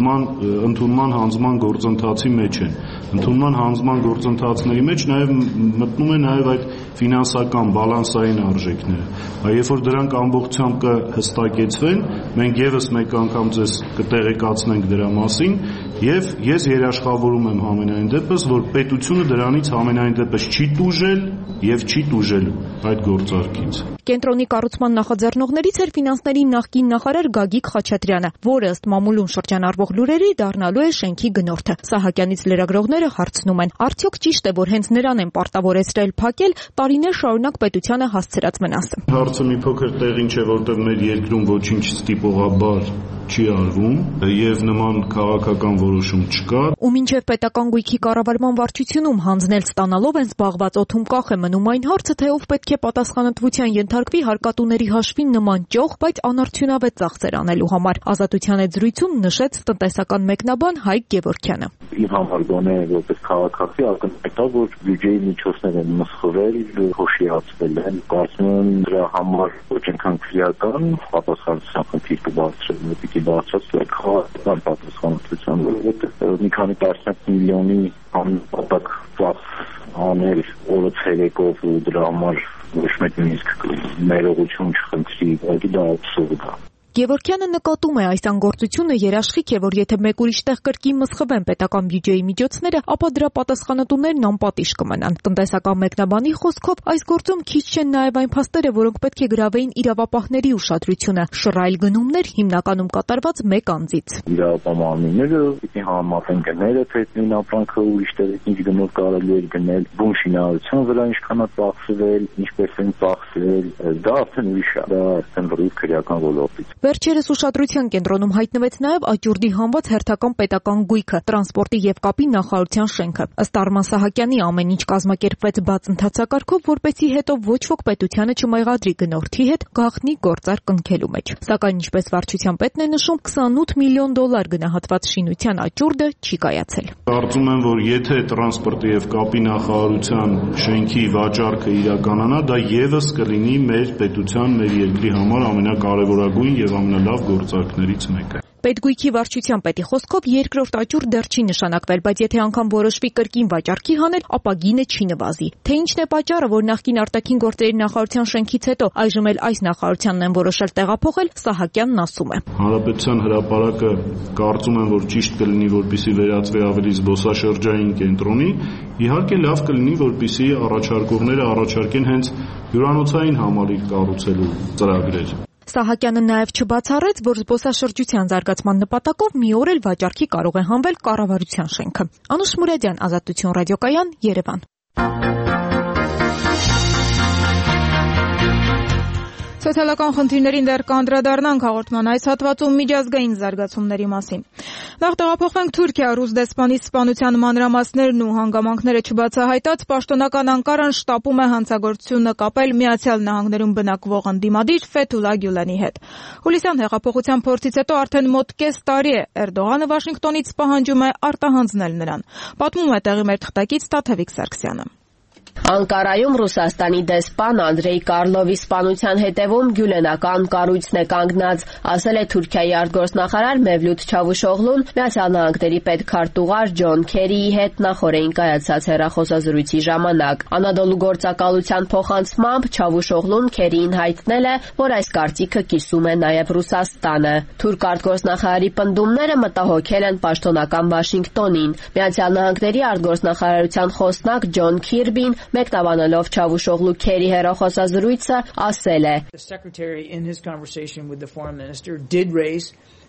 ընդունման հանձնման գործընթացի մեջ են։ Ընդունման հանձնման գործընթացների մեջ մտնում է նաև այդ ֆինանսական բալանսային արժեքները։ Երբ որ դրանք ամբողջությամբ կհստակեցվեն, մենք եւս մեկ անգամ ձեզ կտեղեկացնենք դրա մասին եւ ես երաշխավորում եմ համենայն դեպս, որ պետությունը դրանից համենայն դեպս չի տուժել եւ չի տուժելու այդ գործարքից։ Կենտրոնի կառուցման նախաձեռնողներից էր ֆինանսների նախկին նախարար Գագիկ Խաչատրյանը, որը ըստ մամուլում շրջանառվող լուրերի դառնալու է շենքի գնորդը։ Սահակյանից լրագրողները հարցնում են. արդյոք ճիշտ է, որ հենց նրան են պարտավորեցրել փակել տարիներ շարունակ պետությանը հասցրած վնասը։ Հարցը մի փոքր տեղին չէ, որտեղ մեր երկրում ոչինչ ստիպողաբար չի արվում եւ նման քաղաքական որոշում չկա։ Ու մինչև պետական գույքի կառավարման վարչությունում հանձնել ստանալով են զբաղված օդում կախ է մնում այն հարցը, թե ով պետք է պատասխանատվության ենթարկվի հարկատուների հաշվին նման ճոխ, բայց անարդյունավետ ծախսեր անելու համար։ Ազատության այդ զրույցում նշեց տնտեսական մեկնաբան Հայկ Գևորգյանը։ Իմ համար գոնե որպես քաղաքացի ակնհայտ է, որ բյուջեի միջոցներ են մսխվել, հոշիացվել են, կարծում եմ դրա համար ոչ այնքան քրեական պատասխանատվության խնդիր կբարձրացնի բարձրացնել քաղաքական պատասխանատվության, որովհետև մի քանի տասնյակ միլիոնի անպատակ ծախս անել օրը ցերեկով ու դրա համար ոչ մեկ նույնիսկ ներողություն չխնդրի, դա աբսուրդ է։ Գևորգյանը նկատում է այս անգործությունը երաշխիք է, որ եթե մեկ ուրիշ տեղ կրկին մսխվեն պետական բյուջեի միջոցները, ապա դրա պատասխանատուներն անպատիժ կմնան։ Տնտեսական մեկնաբանի խոսքով այս գործում քիչ չեն նաև այն փաստերը, որոնք պետք է գրավեին իրավապահների ուշադրությունը, շռայլ գնումներ հիմնականում կատարված մեկ անձից։ Իրավապահները պիտի համապեն գները, թե նույն ապրանքը ուրիշ տեղից ինչ գնով կարելի է գնել, բուն շինարարության վրա ինչքան է ծախսվել, ինչպես են ծախսել, դա արդեն ուրիշ է, դա արդեն բռիվ քրեական ոլորտից։ Վերջերս ուշադրության կենտրոնում հայտնվեց նաև աճուրդի հանված հերթական պետական գույքը, տրանսպորտի եւ կապի նախարարության շենքը։ Ըստ Արման Սահակյանի ամեն ինչ կազմակերպվեց բաց ընթացակարգով, որպեսզի հետո ոչ ոք պետությանը չմեղադրի գնորդի հետ գաղտնի գործար կնքելու մեջ։ Սակայն ինչպես վարչության պետն է նշում, $28 միլիոն գնահատված շինության աճուրդը չի կայացել։ Կարծում եմ, որ եթե տրանսպորտի եւ կապի նախարարության շենքի վաճառքը իրականանա, դա եւս կլինի մեր պետության, մեր երկրի համար ամենակարևորագույն եւ ամենալավ գործարքներից մեկը։ Պետգույքի վարչության պետի խոսքով երկրորդ աճուրդ դեռ չի նշանակվել, բայց եթե անգամ որոշվի կրկին վաճառքի հանել, ապա գինը չի նվազի։ Թե ինչն է պատճառը, որ նախկին արտաքին գործերի նախարարության շենքից հետո այժմ էլ այս նախարարությանն են որոշել տեղափոխել, Սահակյանն ասում է։ Հանրապետության հրապարակը կարծում եմ, որ ճիշտ կլինի, որպեսզի վերածվի ավելի զբոսաշրջային կենտրոնի, իհարկե լավ կլինի, որպեսզի առաջարկողները առաջարկեն հենց հյուրանոցային համալիր կառուցելու ծրագրեր։ Սահակյանը նաև չբացառեց, որ զբոսաշրջության զարգացման նպատակով մի օր էլ վաճառքի կարող է հանվել կառավարության շենքը։ Անուշ Մուրադյան, Ազատություն ռադիոկայան, Երևան։ Սոցիալական խնդիրներին դեռ կանդրադառնանք հաղորդման այս հատվածում միջազգային զարգացումների մասին։ Նախ տեղափոխվենք Թուրքիա, ռուս դեսպանի սպանության մանրամասներն ու հանգամանքները չբացահայտած պաշտոնական Անկարան շտապում է հանցագործությունը կապել Միացյալ Նահանգներում բնակվող ընդդիմադիր Ֆեթուլա Գյուլենի հետ։ Հուլիսյան հեղափոխության փորձից հետո արդեն մոտ կես տարի է Էրդողանը Վաշինգտոնից պահանջում է արտահանձնել նրան։ Պատմում է տեղի մեր թղթակից Տաթևիկ Սարգսյանը։ Անկարայում Ռուսաստանի դեսպան Անդրեյ Կարլովի սպանության հետևում գյուլենական կառույցն է կանգնած, ասել է Թուրքիայի արտգործնախարար Մևլութ Չավուշօղլուն Միացյալ Նահանգների պետքարտուղար Ջոն Քերիի հետ նախօրեին կայացած հեռախոսազրույցի ժամանակ։ Անադոլու գործակալության փոխանցմամբ Չավուշօղլուն Քերիին հայտնել է, որ այս կարծիքը կիսում է նաև Ռուսաստանը։ Թուրք արտգործնախարարի պնդումները մտահոգել են պաշտոնական Վաշինգտոնին։ Միացյալ Նահանգների արտգործնախարարության խոսնակ Ջոն Քիրբին Թերթին, մեկնաբանելով Չավուշօղլու Քերի հեռախոսազրույցը, ասել է. The secretary in his conversation with the foreign minister did raise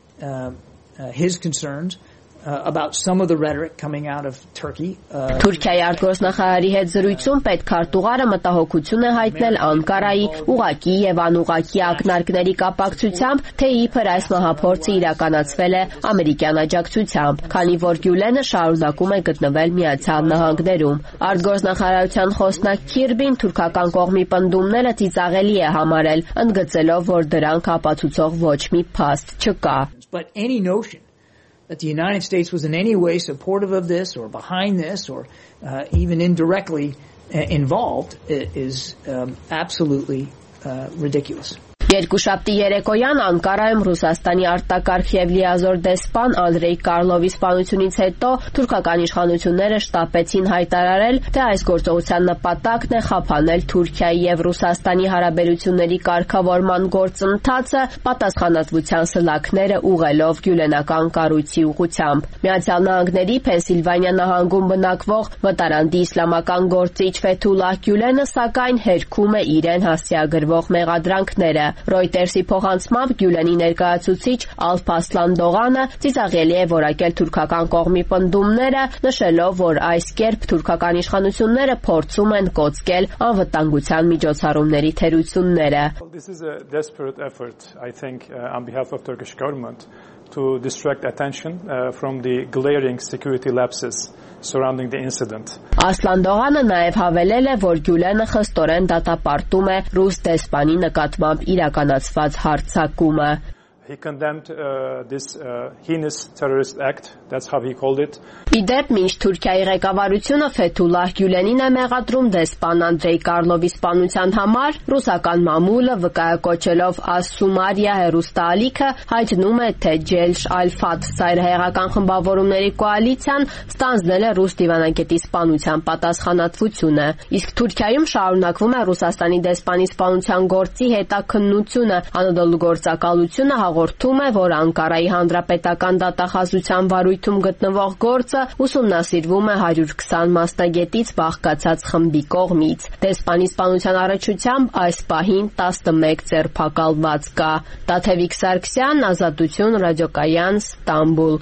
his concerns about some of the rhetoric coming out of Turkey. Թուրքիայի արտգործնախարարի հետ զրույցում պետքարտուղարը մտահոգություն է հայտնել Անկարայի ուղղակի եւ անուղղակի ակնարկների կապակցությամբ, թե իբր այս մահափորձը իրականացվել է ամերիկյան աջակցությամբ, քանի որ Գյուլենը շարունակում է գտնվել Միացյալ Նահանգներում։ Արտգործնախարարության խոսնակ Քիրբին թուրքական կողմի պնդումները ծիծաղելի է համարել, ընդգծելով, որ դրանք ապացուցող ոչ մի փաստ չկա։ But any notion that the United States was in any way supportive of this or behind this or even indirectly involved is absolutely ridiculous. Երկուշաբթի երեկոյան Անկարայում Ռուսաստանի արտակարգ եւ լիազոր դեսպան Անդրեյ Կարլովի սպանությունից հետո թուրքական իշխանությունները շտապեցին հայտարարել, թե այս գործողության նպատակն է խափանել Թուրքիայի եւ Ռուսաստանի հարաբերությունների կարգավորման գործընթացը, պատասխանատվության սլաքները ուղղելով գյուլենական կառույցի ուղղությամբ։ Միացյալ Նահանգների Փենսիլվանիա նահանգում բնակվող վտարանդի իսլամական գործիչ Ֆեթուլլահ Գյուլենը սակայն հերքում է իրեն հասցեագրվող մեղադրանքները։ Reuters-ի փոխանցմամբ Գյուլենի ներկայացուցիչ Ալփասլան Դողանը ծիծաղելի է որակել թուրքական կողմի պնդումները, նշելով, որ այս կերպ թուրքական իշխանությունները փորձում են կոծկել անվտանգության միջոցառումների թերությունները։ This is a desperate effort, I think, on behalf of Turkish government to distract attention from the glaring security lapses surrounding the incident. Ասլան Դողանը նաև հավելել է, որ Գյուլենը խստորեն դատապարտում է ռուս դեսպանի նկատմամբ իրականացված հարձակումը։ He condemned this heinous terrorist act. That's how he called it. Իդեպ, մինչ Թուրքիայի ղեկավարությունը Ֆեթուլլահ Գյուլենին է մեղադրում դեսպան Անդրեյ Կարլովի սպանության համար, ռուսական մամուլը վկայակոչելով Աս-Սումարիա հեռուստաալիքը հայտնում է, թե Ջելշ Ալ-Ֆաթհ ծայրահեղական խմբավորումների կոալիցիան ստանձնել է ռուս դիվանագետի սպանության պատասխանատվությունը։ Իսկ Թուրքիայում շարունակվում է Ռուսաստանի դեսպանի սպանության գործի հետաքննությունը։ Անադոլու գործակալությունը հաղորդում է, որ Անկարայի հանրապետական դատախազության վարույթում գտնվող գործը ուսումնասիրվում է 120 մասնագետից բաղկացած խմբի կողմից։ Դեսպանի սպանության առնչությամբ այս պահին 11 ձերբակալված կա։ Տաթևիկ Սարգսյան, Ազատություն, ռադիոկայան, Ստամբուլ։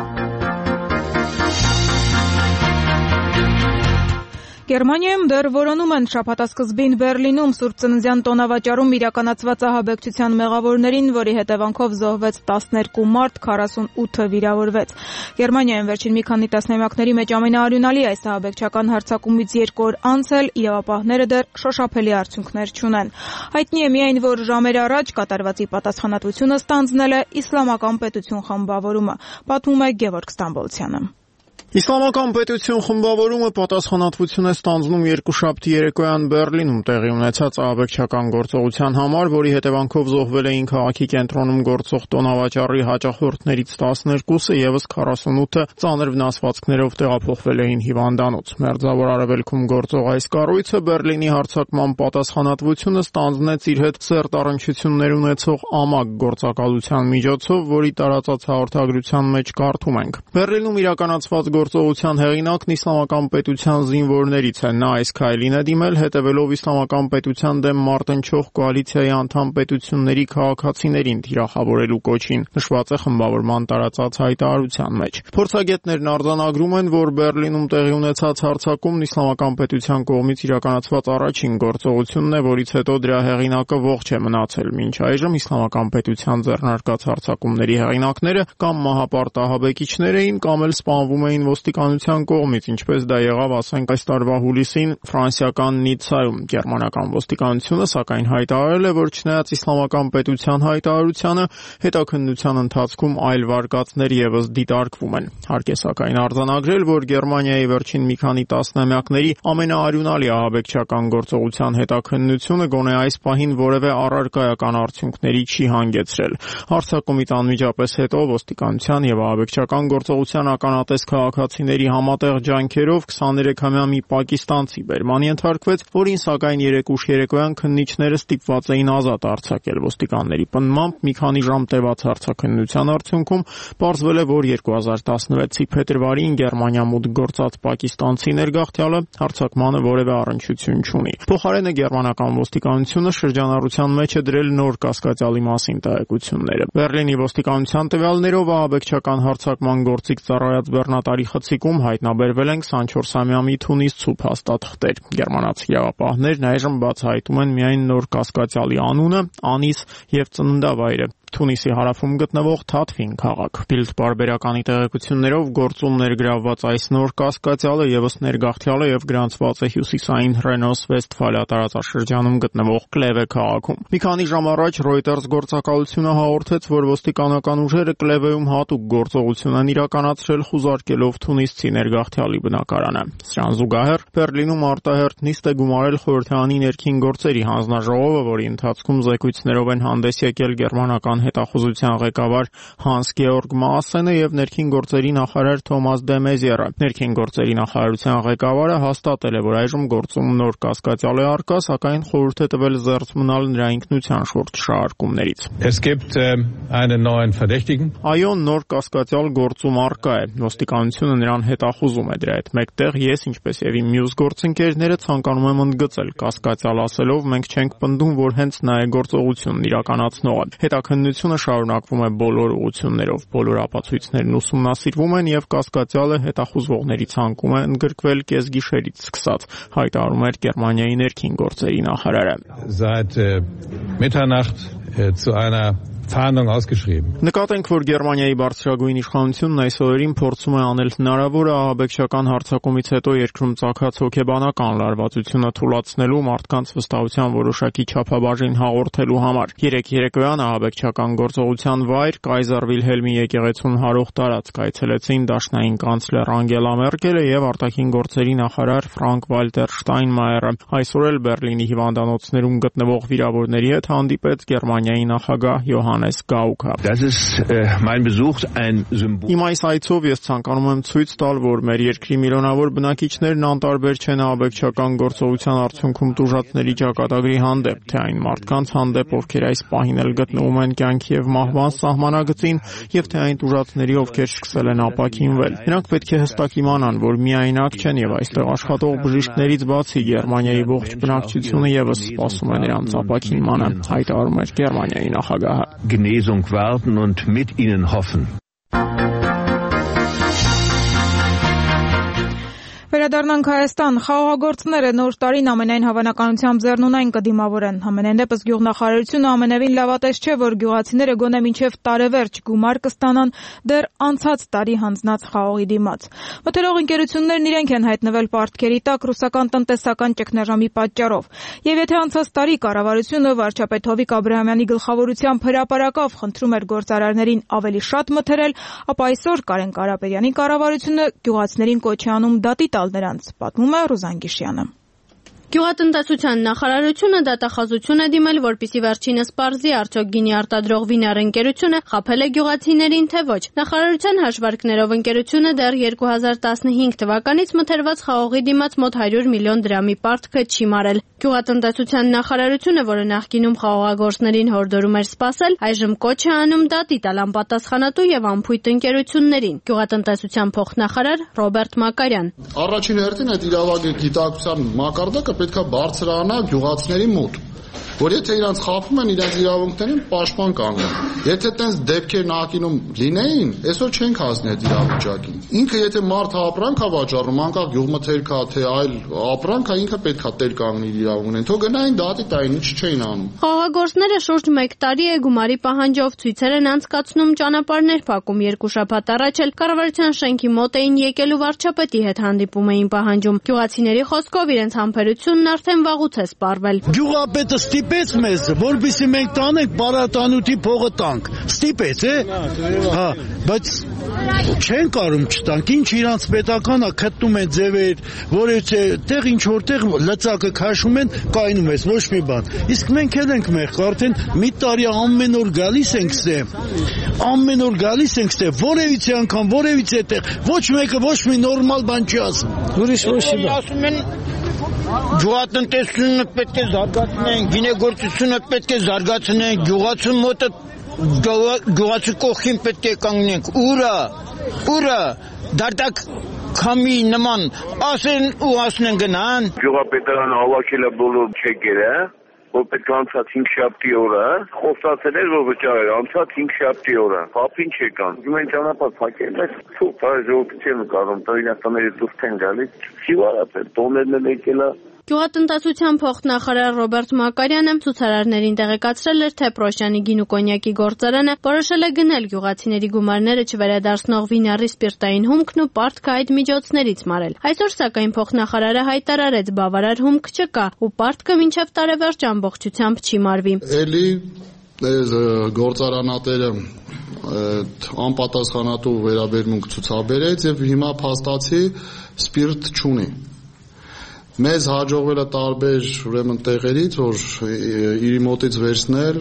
Գերմանիայում դեռ որոնում են շաբաթասկզբին Բերլինում Սուրբ Ծննդյան տոնավաճառում իրականացված ահաբեկչության մեղավորներին, որի հետևանքով զոհվեց 12 մարդ, 48-ը վիրավորվեց։ Գերմանիայում վերջին մի քանի տասնամյակների մեջ ամենաարյունալի այս ահաբեկչական հարձակումից 2 օր անց էլ իրավապահները դեռ շոշափելի արդյունքներ չունեն։ Հայտնի է միայն, որ ժամեր առաջ կատարվածի պատասխանատվությունը ստանձնել է Իսլամական պետություն խմբավորումը, պատմում է Գևորգ Ստամբոլցյանը։ Իսլամական պետություն խմբավորումը պատասխանատվություն է ստանձնում երկուշաբթի երեկոյան Բերլինում տեղի ունեցած ահաբեկչական գործողության համար, որի հետևանքով զոհվել էին քաղաքի կենտրոնում գործող տոնավաճառի հաճախորդներից 12-ը, եւս 48-ը ծանր վնասվածքներով տեղափոխվել էին հիվանդանոց։ Մերձավոր Արևելքում գործող այս կառույցը Բերլինի հարձակման պատասխանատվությունը ստանձնեց իր հետ սերտ առնչություններ ունեցող ԱՄԱԿ գործակալության միջոցով, որի տարածած հաղորդագրության մեջ կարդում ենք. Բերլինում իրականացված գործողության հեղինակն Իսլամական պետության զինվորներից է։ Նա այս քայլին է դիմել հետևելով Իսլամական պետության դեմ մարտնչող կոալիցիայի անդամ պետությունների քաղաքացիներին թիրախավորելու կոչին, նշված է խմբավորման տարածած հայտարարության մեջ։ Փորձագետներն արձանագրում են, որ Բերլինում տեղի ունեցած հարձակումն Իսլամական պետության կողմից իրականացված առաջին գործողությունն է, որից հետո դրա հեղինակը ողջ է մնացել։ Մինչ այժմ Իսլամական պետության ձեռնարկած հարձակումների հեղինակները կամ մահապարտ ահաբեկիչներ էին, կամ էլ սպանվում էին ոստիկանության կողմից, ինչպես դա եղավ, ասենք, այս տարվա հուլիսին ֆրանսիական Նիցայում։ Գերմանական ոստիկանությունը սակայն հայտարարել է, որ չնայած Իսլամական պետության հայտարարությանը, հետաքննության ընթացքում այլ վարկածներ եւս դիտարկվում են։ Հարկ է սակայն արձանագրել, որ Գերմանիայի վերջին մի քանի տասնամյակների ամենաարյունալի ահաբեկչական գործողության հետաքննությունը գոնե այս պահին որևէ առարկայական արդյունքների չի հանգեցրել։ Հարձակումից անմիջապես հետո ոստիկանության եւ ահաբեկչական գործողության ականատես քաղաքացիների համատեղ ջանքերով 23-ամյա մի պակիստանցի բերման ենթարկվեց, որին սակայն 3 ուշ երեկոյան քննիչները ստիպված էին ազատ արձակել։ Ոստիկանների պնդմամբ մի քանի ժամ տևած հարցաքննության արդյունքում պարզվել է, որ 2016-ի փետրվարին Գերմանիա մուտք գործած պակիստանցի ներգաղթյալը հարձակմանը որևէ առնչություն չունի։ Փոխարենը գերմանական ոստիկանությունը շրջանառության մեջ է դրել նոր կասկածյալի մասին տեղեկությունները։ Բեռլինի ոստիկանության տվյալներով ահաբեկչական հարձակման գործիք ծառայած բեռնատարի խցիկում հայտնաբերվել են 24-ամյա մի թունիսցու փաստաթղթեր։ Գերմանացի իրավապահներն այժմ բացահայտում են միայն նոր կասկածյալի անունը, անիծ եւ ծննդավայրը։ Թունիսի հարավում գտնվող Թաթվին քաղաք։ Բիլդ պարբերականի տեղեկություններով գործում ներգրավված այս նոր կասկածյալը եւս ներգաղթյալ է եւ գրանցված է հյուսիսային Ռենոս-Վեստֆալիա տարածաշրջանում գտնվող Կլևե քաղաքում։ Մի քանի ժամ առաջ Reuters գործակալությունը հաղորդեց, որ ոստիկանական ուժերը Կլևեում հատուկ գործողություն են իրականացրել, խուզարկելով թունիսցի ներգաղթյալի բնակարանը։ Սրան զուգահեռ Բեռլինում արտահերթ նիստ է գումարել խորհրդարանի ներքին գործերի հանձնաժողովը, որի ընթացքում զեկույցներով են հանդես եկել գերմանական հետախուզության ղեկավար Հանս Գեորգ Մասենը եւ ներքին գործերի նախարար Թոմաս դե Մեզիերը։ Ներքին գործերի նախարարության ղեկավարը հաստատել է, որ այժմ գործում նոր կասկածյալ է առկա, սակայն խորհուրդ է տվել զերծ մնալ նրա ինքնության շուրջ շարարկումներից։ Es gibt einen neuen Verdächtigen. Այո, նոր կասկածյալ գործում առկա է։ Ոստիկանությունը նրան հետախուզում է։ Դրա հետ մեկտեղ ես, ինչպես եւ իմ մյուս գործընկերները ցանկանում եմ ընդգծել կասկածյալ ասելով, մենք չենք պնդում, որ հենց նա է գործողությունն իրականացնողը։ Հետաքննությունը շարունակվում է բոլոր ուղղություններով, բոլոր ապացույցներն ուսումնասիրվում են եւ կասկածյալը հետախուզվողների ցանկում է ընդգրկվել կեսգիշերից սկսած, հայտարարում էր Գերմանիայի ներքին գործերի նախարարը։ Seit Mitternacht zu einer Fahndung ausgeschrieben. Նկատենք, որ Գերմանիայի բարձրագույն իշխանությունն այս օրերին փորձում է անել հնարավորը ահաբեկչական հարձակումից հետո երկրում ծագած հոգեբանական լարվածությունը թույլատնելու մարդկանց վստահության որոշակի չափաբաժին հաղորդելու համար։ Երեկոյան ահաբեկչական գործողության վայր Կայզեր Վիլհելմի եկեղեցուն հարող տարածք այցելեցին դաշնային կանցլեր Անգելա Մերկելը եւ արտաքին գործերի նախարար Ֆրանկ Վալտեր Շտայնմայերը։ Այսօր էլ Բեռլինի հիվանդանոցներում գտնվող վիրավորների հետ հանդիպեց Գերմանիայի նախագահ Յոհաննես Գաուկը։ Իմ այս այցով ես ցանկանում եմ ցույց տալ, որ մեր երկրի միլիոնավոր բնակիչներն անտարբեր չեն ահաբեկչական գործողության արդյունքում տուժածների ճակատագրի հանդեպ, թե այն մարդկանց հանդեպ, ովքեր այս պահին էլ գտնվում են կյանքի եւ մահվան սահմանագծին, եւ թե այն տուժածների, ովքեր սկսել են ապաքինվել։ Նրանք պետք է հստակ իմանան, որ միայնակ չեն եւ այստեղ աշխատող բժիշկներից բացի Գերմանիայի ողջ բնակչությունը եւս սպասում է նրանց ապաքինմանը, հայտարարում էր Գերմանիայի նախագահը։ Genesung warten und mit ihnen hoffen. Վերադառնանք Հայաստան, խաղաղագործները նոր տարին ամենայն հավանականությամբ ձեռնունայն կդիմավորեն։ Համենայն դեպս գյուղնախարարությունը ամենևին լավատես չէ, որ գյուղացիները գոնե մինչև տարեվերջ գումար կստանան դեռ անցած տարի հանձնած խաղողի դիմաց։ Մթերող ընկերություններն իրենք են հայտնվել պարտքերի տակ ռուսական տնտեսական ճգնաժամի պատճառով։ Եվ եթե անցած տարի կառավարությունը վարչապետ Հովիկ Աբրահամյանի գլխավորությամբ հրապարակավ խնդրում էր գործարարներին ավելի շատ մթերել, ապա այսօր Կարեն Կարապետյանի կառավարությունը գյուղացիներին կոչ է անում դատի տալ նրանց, պատմում է Ռուզան Գիշյանը։ Գյուղատնտեսության նախարարությունը դատախազություն է դիմել, որպեսզի վերջինս պարզի արդյոք գինի արտադրող Վինար ընկերությունը խաբել է գյուղացիներին, թե ոչ։ Նախարարության հաշվարկներով ընկերությունը դեռ 2015 թվականից մթերված խաղողի դիմաց մոտ 100 միլիոն դրամի պարտքը չի մարել։ Գյուղատնտեսության նախարարությունը, որը նախկինում խաղողագործներին հորդորում էր սպասել, այժմ կոչ է անում դատի տալ անպատասխանատու եւ անփույթ ընկերություններին։ Գյուղատնտեսության փոխնախարար Ռոբերտ Մակարյան։ Առաջին հերթին այդ իրավագի գիտակցության մակարդակը պետք է բարձրանա գյուղացիների մոտ, որ եթե իրանց խախտում են իրենց իրավունքներին պաշտպան կանգնեն։ Եթե տենց դեպքեր նախկինում լինեին, այսօր չենք հասնի այդ իրավիճակին։ Ինքը եթե մարդը ապրանք է վաճառում, անկախ գյուղմթերք է, թե այլ ապրանք է, ինքը պետք է տեր կանգնի իր իրավունքներին։ Թող գնային դատի տային, ինչ չէին անում։ Խաղաղագործները շուրջ 1 տարի է գումարի պահանջով ցույցեր են անցկացնում, ճանապարհներ փակում։ 2 շաբաթ առաջ էլ կառավարության շենքի մոտ էին եկել ու վարչապետի հետ հանդիպում էին պահանջում։ Գյուղացիների խոսքով իրենց համբերությունն արդեն վաղուց է սպառվել։ Գյուղապետը ստիպեց մեզ, որպեսզի մենք տանենք պարարտանյութի փողը տանք։ Ստիպեց, հա, բայց չեն կարում չտանք, ինչ իրանց պետականա քտնում են ձևեր, որից տեղ ինչ որտեղ լծակը քաշում են, կայնում ես, ոչ մի բան։ Իսկ մենք էլ ենք մեղք, արդեն մի տարի ամեն օր գալիս ենք ստե, որևիցե անգամ, որևիցե տեղ, ոչ մեկը ոչ մի նորմալ բան չի ասում։ Ուրիշ ոչ մի բան։ Ասում են գյուղատնտեսությունը պետք է զարգացնենք, գինեգործությունը պետք է զարգացնենք, գյուղացու մոտը գյուղացու կողքին պետք է կանգնենք, ուրա, դարտակ քամի նման ասեն ու ասնեն գնան։ Գյուղապետարանը հավաքել է բոլոր չեկերը, որ պետք է անցած 5 շաբթի օրը, խոստացել էր, որ վճարել, անցած 5 շաբթի օրը, փափին չեկան։ Մենք ճանապարհ փակել ենք, ժողովրդին կարող տերինացաները դուրս են գալիս, չի վարացել, տոներն են եկել։ Գյուղատնտեսության փոխնախարար Ռոբերտ Մակարյանը ցուցարարներին տեղեկացրել էր, թե Պրոշյանի գին ու կոնյակի գործարանը որոշել է գնել գյուղացիների գումարները չվերադարձնող վինարի սպիրտային հումքն ու պարտքը այդ միջոցներից մարել։ Այսօր սակայն փոխնախարարը հայտարարեց, բավարար հումք չկա ու պարտքը մինչև տարեվերջ ամբողջությամբ չի մարվի։ Էլի գործարանատերը անպատասխանատու վերաբերմունք ցուցաբերեց եւ հիմա փաստացի սպիրտ չունի։ Մեզ հաջողվել է տարբեր ուրեմն տեղերից, որ իր մոտից վերցնել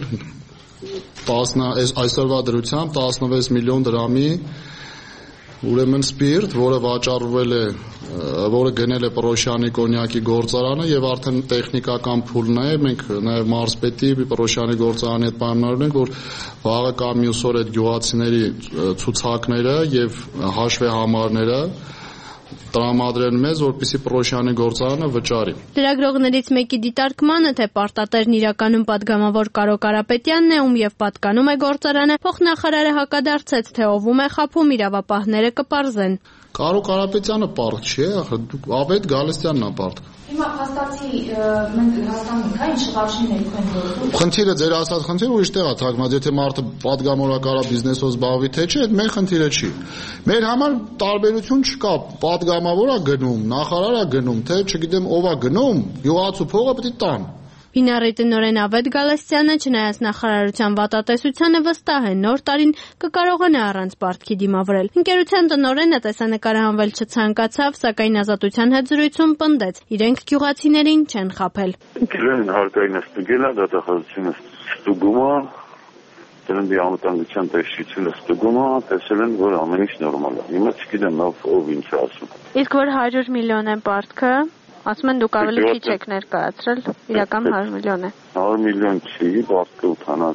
այսօրվա դրությամբ 16 միլիոն դրամի ուրեմն սպիրտ, որը վաճառվել է, որը գնել է Պրոշյանի կոնյակի գործարանը եւ արդեն տեխնիկական փուլն է, մենք նաեւ մարզպետի Պրոշյանի գործարանի հետ պայմանավորել ենք, որ վաղը կամ մյուս օր այդ գյուղացիների ցուցակները եւ հաշվեհամարները տրամադրել մեզ, որպեսզի Պրոշյանի գործարանը վճարի։ Լրագրողներից մեկի դիտարկմանը, թե պարտատերն իրականում падգամավոր Կարո Կարապետյանն է, ում եւ պատկանում է գործարանը, փոխնախարարը հակադարձեց, թե ովում է խաբում, իրավապահները կպարզեն։ Կարո Կարապետյանը պարտք չի, Ավետ Գալստյանն է պարտք։ Հիմա փաստացի մենք հասանք, ինչ շղարշին ներքույն գործում։ Խնդիրը ձեր ասած խնդիրը ուրիշ տեղ է թարգմանված, եթե մարդը падգամորակարա բիզնեսով զբաղվի թե չէ, այդ մեր խնդիրը չի։ Մեր համար տարբերություն չկա, падգամավոր է գնում, նախարար է գնում, թե չգիտեմ ով է գնում, յուղացու փողը պետք է տան։ Վինարի տնօրեն Ավետ Գալստյանը, չնայած նախարարության վատատեսությանը, վստահ է նոր տարին կկարողանա առանց պարտքի դիմավորել։ Ընկերության տնօրենը տեսանկարահանվել չցանկացավ, սակայն Ազատության հետ զրույցում պնդեց, իրենք գյուղացիներին չեն խաբել։ Իրեն հարկային ստուգել է, դատախազությունը ստուգում է, դրանց անվտանգության տեսչությունը ստուգում է, տեսել են, որ ամեն ինչ նորմալ է։ Հիմա չգիտեմ ով ինչ է ասում։ Իսկ որ 100 միլիոն է պարտքը, ասում են դուք ավելի քիչ եք ներկայացրել, իրական 100 միլիոն է։ 100 միլիոն չի, պարտքը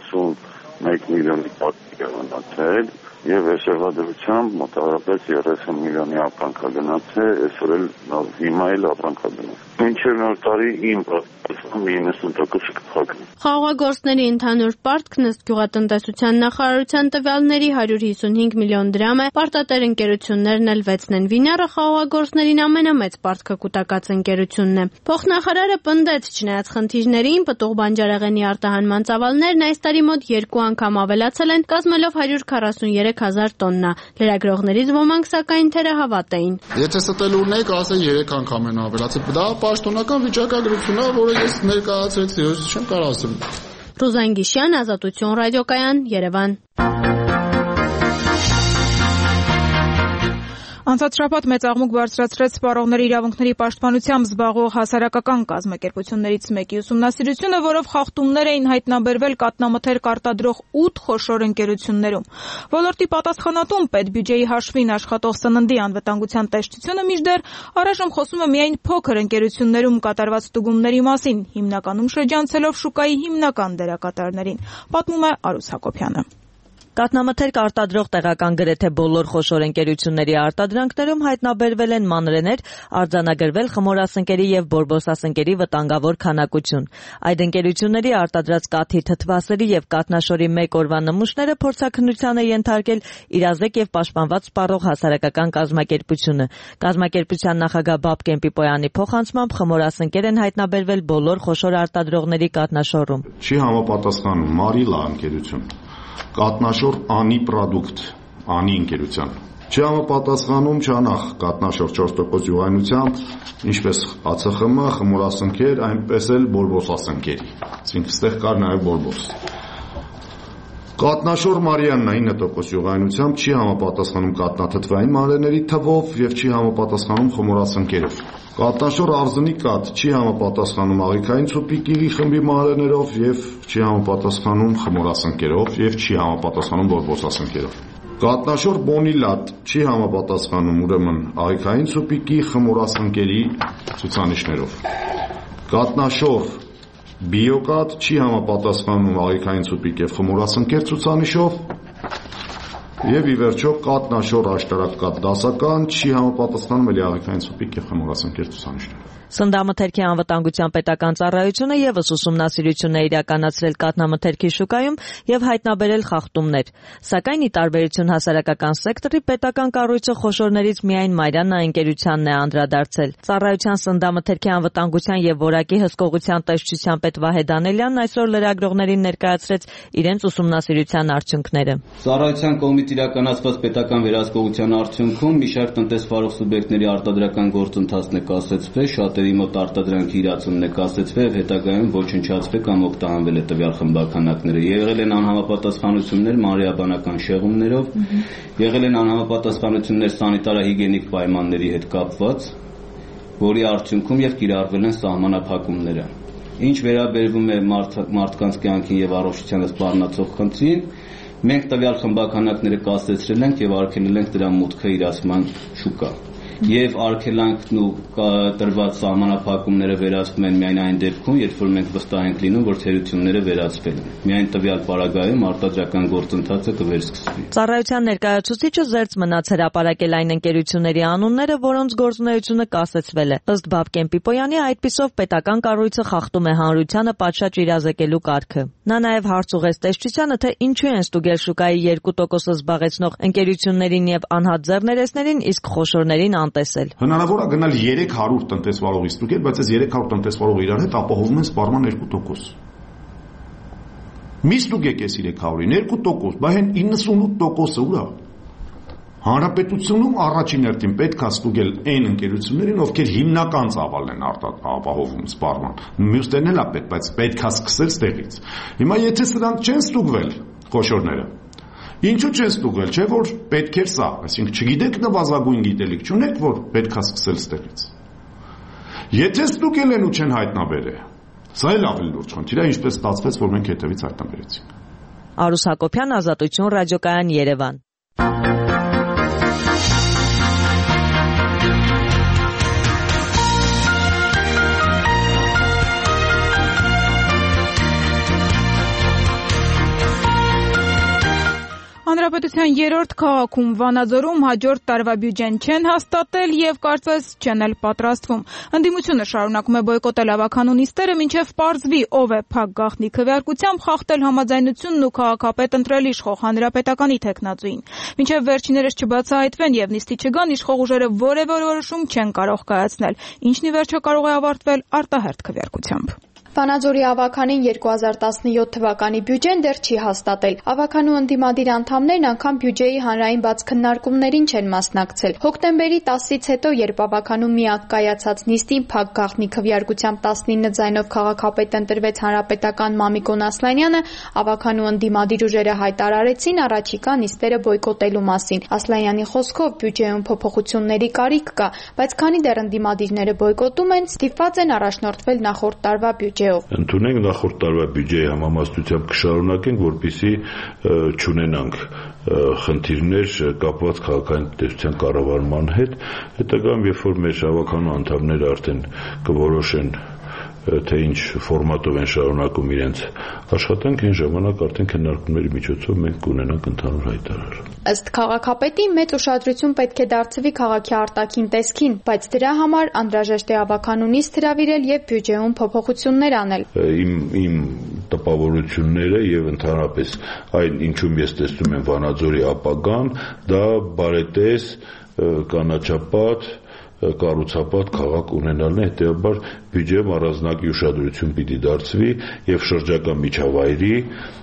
81 միլիոնի պարտք է գնացել եւ այսօրվա դրությամբ մոտավորապես 30 միլիոնի ապրանք է գնացել, այսօր էլ հիմա էլ ապրանք է գնացել։ Մինչև նոր տարի իմ պարտքն 90% կփակվի։ Խաղաղագործների ընդհանուր պարտքն ըստ գյուղատնտեսության նախարարության տվյալների 155 միլիոն դրամ է, պարտատեր ընկերություններն էլ 6-ն են։ Վինարը խաղաղագործներին ամենամեծ պարտքը կուտակած ընկերությունն է։ Փոխնախարարը պնդեց, չնայած խնդիրներին, պտուղ բանջարեղենի արտահանման ծավալներն այս տարի մոտ 2 անգամ ավելացել են, կազմելով 143,000 տոննա։ Լրագրողներից ոմանք սակայն թերահավատ էին։ Եթե ստել ունեք, ասել 3 անգամ են ավելացել։ Դա պաշտոնական վիճակագրություն է, որը ես ներկայացրեցի, չեմ կարող ասել։ Ռուզան Գիշյան, Ազատություն ռադիոկայան, Երևան։ Անցած շաբաթ մեծ աղմուկ բարձրացրեց սպառողների իրավունքների պաշտպանությամբ զբաղվող հասարակական կազմակերպություններից մեկի ուսումնասիրությունը, որով խախտումներ էին հայտնաբերվել կաթնամթերք արտադրող 8 խոշոր ընկերություններում։ Ոլորտի պատասխանատուն պետբյուջեի հաշվին աշխատող սննդի անվտանգության տեսչությունը մինչդեռ առայժմ խոսում է միայն փոքր ընկերություններում կատարված ստուգումների մասին, հիմնականում շրջանցելով շուկայի հիմնական դերակատարներին, պատմում է Արուս Հակոբյանը։ Կաթնամթերք արտադրող տեղական գրեթե բոլոր խոշոր ընկերությունների արտադրանքներում հայտնաբերվել են մանրեներ, արձանագրվել խմորասնկերի եւ բորբոսասնկերի վտանգավոր քանակություն։ Այդ ընկերությունների արտադրած կաթի թթվասերի եւ կաթնաշորի 1 օրվա նմուշները փորձաքննության է ենթարկել իրազեկ եւ պաշտպանված սպառող հասարակական կազմակերպությունը։ Կազմակերպության նախագահ Բաբկեն Պիպոյանի փոխանցմամբ խմորասնկեր են հայտնաբերվել բոլոր խոշոր արտադրողների կաթնաշորում։ Չի համապատասխանում Մարիլա ընկերություն, կատնաշոր անի պրոդուկտ, անի ընկերության, չի համապատասխանում չանախ կատնաշոր 4% յուղայնությամբ, ինչպես ԱՑԽՄ, խմորասնկեր, այնպես էլ բորբոսասնկերի։ Այսինքն ստեղ կար նաև բորբոս։ Կատնաշոր Մարիաննա 9% յուղայնությամբ չի համապատասխանում կատնաթթվային մանրէների թվով եւ չի համապատասխանում խմորասնկերով։ Կատնաշոր Արզնի կաթ չի համապատասխանում աղիքային ցուպիկի խմբի մանրէներով եւ չի համապատասխանում խմորասնկերով եւ չի համապատասխանում բորբոսասնկերով։ Կատնաշոր Բոնիլատ չի համապատասխանում ուրեմն աղիքային ցուպիկի խմորասնկերի ցուցանիշներով։ Կատնաշոր Բիոկատ չի համապատասխանում աղիքային ցուպիկ եւ խմորասնկեր ցուցանիշով եւ ի վերջո կատնաշոր աշտարակկատ դասական չի համապատասխանում էլի աղիքային ցուպիկ եւ խմորասնկեր ցուցանիշներով։ Սննդամթերքի անվտանգության պետական ծառայությունը եւս ուսումնասիրություն է իրականացրել կաթնամթերքի շուկայում եւ հայտնաբերել խախտումներ, սակայն ի տարբերություն հասարակական սեկտորի պետական կառույցը խոշորներից միայն Մարիաննա ընկերությանն է անդրադարձել։ Ծառայության սննդամթերքի անվտանգության եւ որակի հսկողության տեսչության պետ Վահե Դանելյանն այսօր լրագրողներին ներկայացրեց իրենց ուսումնասիրության արդյունքները։ Ծառայության կողմից իրականացված պետական վերահսկողության արդյունքում մի շարք տնտեսվարող սուբյեկտների արտադրական գործընթացն է կասեցվել, շատերի մոտ արտադրանքի իրացումն է կասեցվել եւ հետագայում ոչնչացվել կամ օգտահանվել է տվյալ խմբականակները։ Եղել են անհամապատասխանություններ մանրէաբանական շեղումներով, եղել են անհամապատասխանություններ սանիտարահիգիենիկ պայմանների հետ կապված, որի արդյունքում եւ կիրառվել են սահմանափակումները։ Ինչ վերաբերվում է մարդկանց կյանքին եւ առողջությանը սպառնացող խնդրին, մենք տվյալ խմբականակները կասեցրել ենք եւ արգելել ենք դրա մուտքը իրացման շուկա։ Եվ արգելանքն ու տրված սահմանափակումները վերացվում են միայն այն դեպքում, երբ որ մենք վստահ ենք լինում, որ թերությունները վերացվել են։ Միայն տվյալ պարագայում արտադրական գործընթացը կվերսկսվի։ Ծառայության ներկայացուցիչը զերծ մնաց հրապարակել այն ընկերությունների անունները, որոնց գործունեությունը կասեցվել է։ Ըստ Բաբկեն Պիպոյանի, այդպիսով պետական կառույցը խախտում է հանրությանը պատշաճ իրազեկելու կարգը։ Նա նաև հարց ուղղեց տեսչությանը, թե ինչու են ստուգել շուկայի 2%-ը զբաղեցնող ընկերություններին եւ անհատ ձեռներեցներին, իսկ խոշորներին տեսել։ Հնարավոր է գնալ 300 տնտեսվարողից ստուգել, բայց այս 300 տնտեսվարողը իրար հետ ապահովում են սպառման 2%։ Մի ստուգեք այս 300-ին 2%, բայց այն 98%-ը ուր է։ Հանրապետությունում առաջին հերթին պետք է ստուգել այն ընկերություններին, ովքեր հիմնական ծավալն են ապահովում սպառման։ Մյուսներն էլ է պետք, բայց պետք է սկսել ստեղից։ Հիմա եթե սրանք չեն ստուգվել, խոշորները, ինչու չեն ստուգել, չէ՞ որ պետք էր սա, այսինքն չգիտեք նվազագույն գիտելիք չունեք, որ պետք է սկսել ստեղից։ Եթե ստուգել են ու չեն հայտնաբերել, սա էլ ավելի լուրջ խնդիր է, ինչպես ստացվեց, որ մենք հետևից հայտնաբերեցինք։ Արուս Հակոբյան, Ազատություն, Ռադիոկայան, Երևան։ Հանրապետության 3-րդ քաղաքում Վանաձորում հաջորդ տարվա բյուջեն չեն հաստատել եւ կարծես չեն էլ պատրաստվում։ Ընդդիմությունը շարունակում է բոյկոտել ավականու նիստերը, մինչեւ պարզվի ով է փակ գաղտնի քվեարկությամբ խախտել համաձայնությունն ու քաղաքապետ ընտրել իշխող հանրապետականի թեկնածուին։ Մինչեւ վերջիներս չբացահայտվեն եւ նիստի չգան, իշխող ուժերը որևէ որոշում չեն կարող կայացնել, ինչն ի վերջո կարող է ավարտվել արտահերթ քվեարկությամբ։ Վանաձորի ավականին 2017 թվականի բյուջեն դեռ չի հաստատել։ Ավականու ընդդիմադիր անդամներն անգամ բյուջեի հանրային բաց քննարկումներին չեն մասնակցել։ Հոկտեմբերի 10-ից հետո, երբ ավականու միակ կայացած նիստին փակ գաղտնի քվեարկությամբ 19 ձայնով քաղաքապետ ընտրվեց հանրապետական Մամիկոն Ասլանյանը, ավականու ընդդիմադիր ուժերը հայտարարեցին առաջիկա նիստերը բոյկոտելու մասին։ Ասլանյանի խոսքով բյուջեում փոփոխությունների կարիք կա, բայց քանի դեռ ընդդիմադիրները բոյկոտում են, ստիպված են առաջնորդվել նախորդ տարվա բյուջեով։ Ընդունենք նախորդ տարվա բյուջեի համամասնությամբ կշարունակենք, որպեսզի չունենանք խնդիրներ կապված քաղաքային տնտեսության կառավարման հետ։ Հետագայում, երբ որ մեր հավաքանու անդամները արդեն կորոշեն թե ինչ ֆորմատով են շարունակում իրենց աշխատանք, այն ժամանակ արդեն քննարկումների միջոցով մենք կունենանք ընդհանուր հայտարար։ Ըստ քաղաքապետի մեծ ուշադրություն պետք է դարձվի քաղաքի արտաքին տեսքին, բայց դրա համար անհրաժեշտ է ավականու նիստ հրավիրել եւ բյուջեում փոփոխություններ անել։ Իմ տպավորությունները եւ ընդհանրապես այն ինչում ես տեսնում եմ Վանաձորի ապագան, դա բարետես, կանաչապատ կառուցապատ քաղաք ունենալն է, հետեւաբար բյուջեում առանձնակի ուշադրություն պիտի դարձվի եւ շրջակա միջավայրի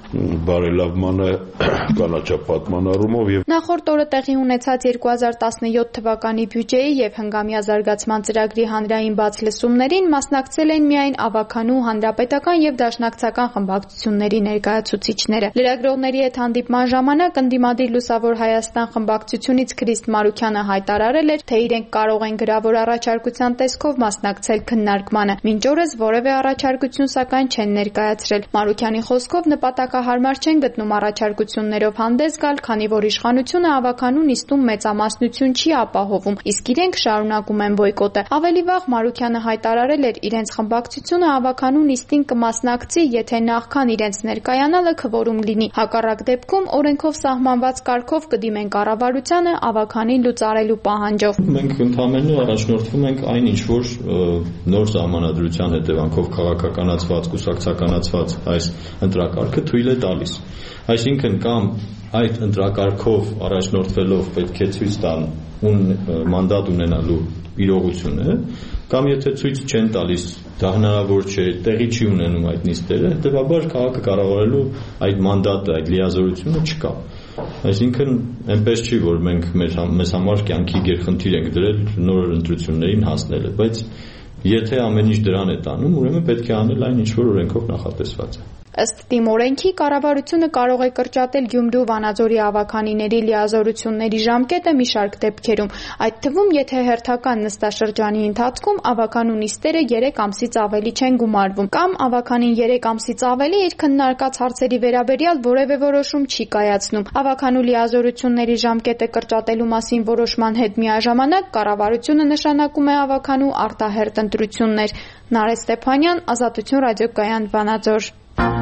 բարելավմանը կանաչապատման առումով եւ Նախորդ օրը տեղի ունեցած 2017 թվականի բյուջեի եւ հնգամյա զարգացման ծրագրի հանրային բաց լսումներին մասնակցել են միայն ավականու, հանրապետական եւ դաշնակցական խմբակցությունների ներկայացուցիչները։ Լրագրողների հետ հանդիպման ժամանակ ընդդիմադիր Լուսավոր Հայաստան խմբակցությունից Քրիստ Մարուքյանը հայտարարել էր, թե իրենք կարող են գրավոր առաջարկության տեսքով մասնակցել քննարկմանը։ Մինչ օրս որևէ առաջարկություն սակայն չեն ներկայացրել։ Մարուքյանի խոսքով նպատակահարմար չեն գտնում առաջարկություններով հանդես գալ, քանի որ իշխանությունը ավականու նիստում մեծամասնություն չի ապահովում, իսկ իրենք շարունակում են բոյկոտը։ Ավելի վաղ Մարուքյանը հայտարարել էր, իրենց խմբակցությունը ավականու նիստին կմասնակցի, եթե նախքան իրենց ներկայանալը քվորում լինի։ Հակառակ դեպքում օրենքով սահմանված կարգով կդիմեն կառավարությանը ավականին լուծարելու պահանջով։ Մենք ընդհանրապես առաջնորդվում ենք այն ինչ որ նոր սահմանադրության հետևանքով քաղաքականացված, կուսակցականացված այս ընտրակարգը թույլ է տալիս։ Այսինքն կամ այդ ընտրակարգով առաջնորդվելով պետք է ցույց տան ուն մանդատ ունենալու իրողությունը, կամ եթե ցույց չեն տալիս, դա հնարավոր չէ, տեղի չի ունենում այդ նիստերը, հետեւաբար քաղաքը կառավարելու այդ մանդատը, այդ լիազորությունը չկա։ Այսինքն այնպես չի, որ մենք մեզ համար կյանքի գերխնդիր ենք դրել նոր ընտրություններին հասնելը, բայց եթե ամեն ինչ դրան է տանում, ուրեմն պետք է անել այն ինչ որ օրենքով նախատեսված է։ Ըստ թիմօրենքի կառավարությունը կարող է կրճատել Գյումրու Վանաձորի ավականիների լիազորությունների ժամկետը մի շարք դեպքերում, այդ թվում եթե հերթական նստաշրջանի ընթացքում ավականու նիստերը 3 ամսից ավելի չեն գումարվում, կամ ավականին 3 ամսից ավելի իր քննարկած հարցերի վերաբերյալ որևէ որոշում չի կայացնում։ Ավականու լիազորությունների ժամկետը կրճատելու մասին որոշման հետ միաժամանակ կառավարությունը նշանակում է ավականու արտահերթ ընտրություններ։ Նարեկ Ստեփանյան, Ազատություն ռադիոկայան, Վանաձոր։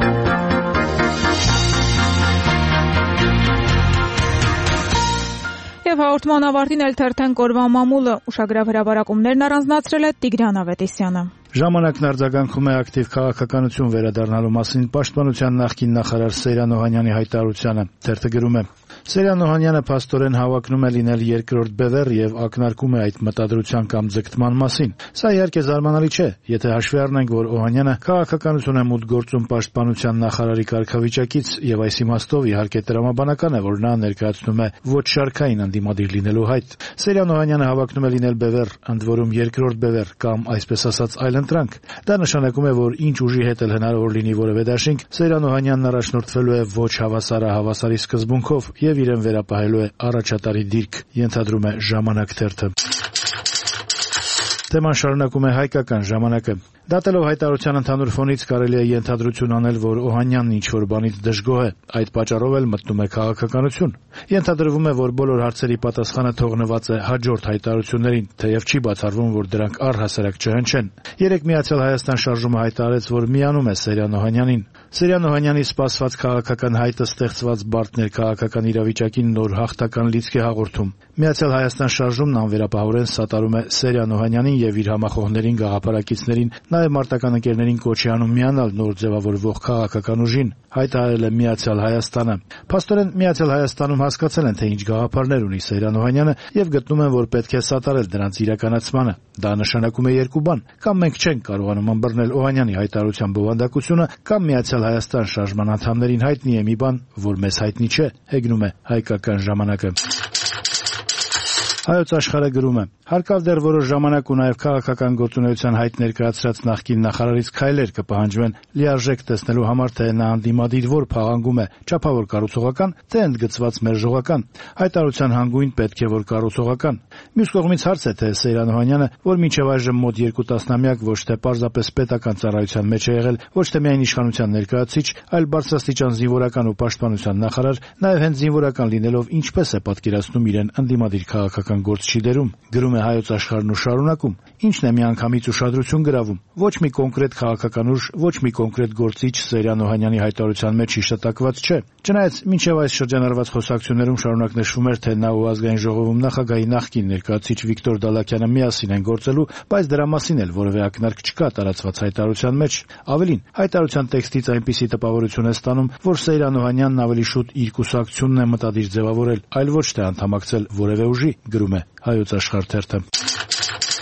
Եվ հաղորդման ավարտին էլ թերթենք օրվա մամուլը, ուշագրավ հրապարակումներն առանձնացրել է Տիգրան Ավետիսյանը։ Ժամանակն արձագանքում է ակտիվ քաղաքականություն վերադառնալու մասին պաշտպանության նախկին նախարար Սերյան Օհանյանի հայտարարությանը։ Թերթը գրում է. Սերյան Օհանյանը փաստորեն հավակնում է լինել երկրորդ բևեռ եւ ակնարկում է այդ մտադրության կամ ձգտման մասին։ Սա իհարկե զարմանալի չէ, եթե հաշվի առնենք, որ Օհանյանը քաղաքականություն է մուտք գործում պաշտպանության նախարարի կարգավիճակից եւ այս իմաստով իհարկե տրամաբանական է, որ նա ներկայացնում է ոչ շարքային ընդդիմադիր լինելու հայտ։ Սերյան Օհանյանը հավակնում է լինել բևեռ, ընդ որում երկրորդ բևեռ կամ այսպես ասած այլընտրանք։ Դա նշանակում է, որ ինչ ուժի հետ էլ հնարավոր լինի որևէ դաշինք, Սերյան Օհանյանն առաջնորդվելու է ոչ հավասարը հավասարի սկզբունքով եւ իրեն վերապահելու է առաջատարի դիրք, ենթադրում է Ժամանակ թերթը։ Թեման շարունակում է Հայկական ժամանակը։ Դատելով հայտարարության ընդհանուր ֆոնից կարելի է ենթադրություն անել, որ Օհանյանն ինչ-որ բանից դժգոհ է, այդ պատճառով էլ մտնում է քաղաքականություն։ Ենթադրվում է, որ բոլոր հարցերի պատասխանը թողնված է հաջորդ հայտարարություններին, թեև չի բացառվում, որ դրանք առհասարակ չհնչեն։ Երեկ Միացյալ Հայաստան շարժումը հայտարարեց, որ միանում է Սերյան Օհանյանին։ Սերյան Օհանյանի սպասված քաղաքական հայտը ստեղծված բարդ ներքաղաքական իրավիճակին նոր հաղթական լիցք է հաղորդում։ Միացյալ Հայաստան շարժումն անվերապահորեն սատարում է Սերյան Օհանյանին եւ իր համախոհներին, գաղափարակիցներին, նաև մարտական ընկերներին կոչի անում միանալ նոր ձևավորվող քաղաքական ուժին, հայտարարել է Միացյալ Հայաստանը։ Փաստորեն Միացյալ Հայաստանում հասկացել են, թե ինչ գաղափարներ ունի Սերյան Օհանյանը եւ գտնում են, որ պետք է սատարել դրանց իրականացմանը։ Դա նշանակում է երկու բան. կամ մենք չենք կարողանում ըմբռնել Օհանյանի հայտարարության բովանդակությունը, կամ Միացյալ Հայաստան շարժման անդամներին հայտնի է մի բան, որ մեզ հայտնի չէ, հեգնում է Հայկական ժամանակը։ Հայոց աշխարհը գրում է. հարկավ դեռ որոշ ժամանակ ու նաև քաղաքական գործունեության հայտ ներկայացրած նախկին նախարարից քայլեր կպահանջվեն լիարժեք տեսնելու համար, թե նա անդիմադիր որ փաղանգում է չափավոր կառուցողական, թե ընդգծված մերժողական։ Հայտարարության հանգույն պետք է որ կառուցողական։ Մյուս կողմից հարց է, թե Սերյան Օհանյանը, որ մինչև այժմ մոտ 2 տասնամյակ ոչ թե պարզապես պետական ծառայության մեջ է եղել, ոչ թե միայն իշխանության ներկայացուցիչ, այլ բարձրաստիճան զինվորական ու պաշտպանության նախարար, նաև հենց զինվորական լինելով ինչպես է պատկերացնում իրեն ընդդիմադիր քաղաքական գործչի դերում։ Գրում է Հայոց աշխարհն ու շարունակում. ինչն է միանգամից ուշադրություն գրավում։ Ոչ մի կոնկրետ քաղաքական ուժ, ոչ մի կոնկրետ գործիչ Սերյան Օհանյանի հայտարարության մեջ հիշատակված չէ։ Չնայած մինչև այս շրջանառված խոսակցություններում շարունակ նշվում էր, թե նա ու Ազգային ժողովում նախագահի նախկին ներկայացուցիչ Վիկտոր Դալաքյանը միասին են գործելու, բայց դրա մասին էլ որևէ ակնարկ չկա տարածված հայտարարության մեջ։ Ավելին, հայտարարության տեքստից այնպիսի տպավորություն է ստանում, որ Սերյան Օհանյանն ավելի շուտ իր կուսակցությունն է մտադիր ձևավորել, այլ ոչ թե անդամակցել որևէ ուժի, գրում է Հայոց աշխարհ թերթը։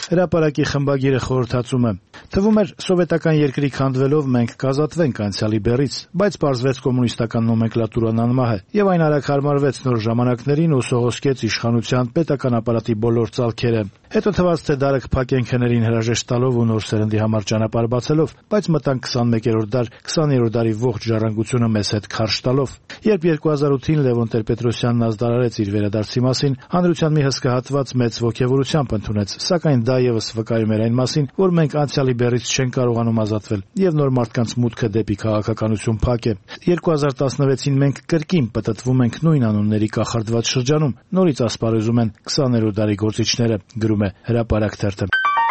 Հրապարակի խմբագիրը խորհրդածում է. Թվում էր սովետական երկրի քանդվելով մենք կազատվենք անցյալի բեռից, բայց պարզվեց կոմունիստական նոմենկլատուրան անմահ է, եւ այն արագ հարմարվեց նոր ժամանակներին ու սողոսկեց իշխանության պետական ապարատի բոլոր ծալքերը։ Հետո թվաց, թե դարը կփակեն քներին հրաժեշտ տալով ու նոր սերնդի համար ճանապարհ բացելով, բայց մտանք 21-րդ դար, 20-րդ դարի ողջ ժառանգությունը մեզ հետ քարշ տալով։ Երբ 2008-ին Լևոն Տեր-Պետրոսյանն ազդարարեց իր վերադարձի մասին, հանրության մի հսկահատված մեծ ոգևորությամբ ընդունեց, սակայն դա եւս վկայում էր այն մասին, որ մենք անցյալի բեռից չենք կարողանում ազատվել, եւ նոր մարդկանց մուտքը դեպի քաղաքականություն փակ է։ 2016-ին մենք կրկին պտտվում ենք նույն անունների կախարդված շրջանում, նորից ասպարեզում են 20-րդ դարի գործիչները, գրում է Հրապարակ թերթը։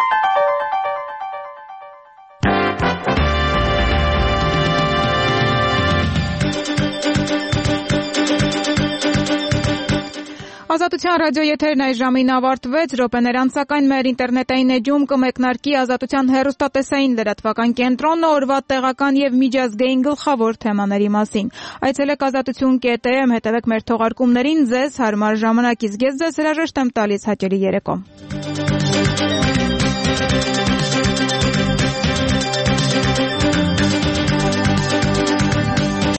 Ազատության ռադիոեթերն այս ժամին ավարտվեց, րոպեներ անց սակայն մեր ինտերնետային էջում կմեկնարկի Ազատության հեռուստատեսային լրատվական կենտրոնը օրվա տեղական եւ միջազգային գլխավոր թեմաների մասին։ Այցելեք azatutun.am, հետևեք մեր թողարկումներին, ձեզ հարմար ժամանակ, իսկ ես ձեզ հրաժեշտ եմ տալիս հաճելի երեկո։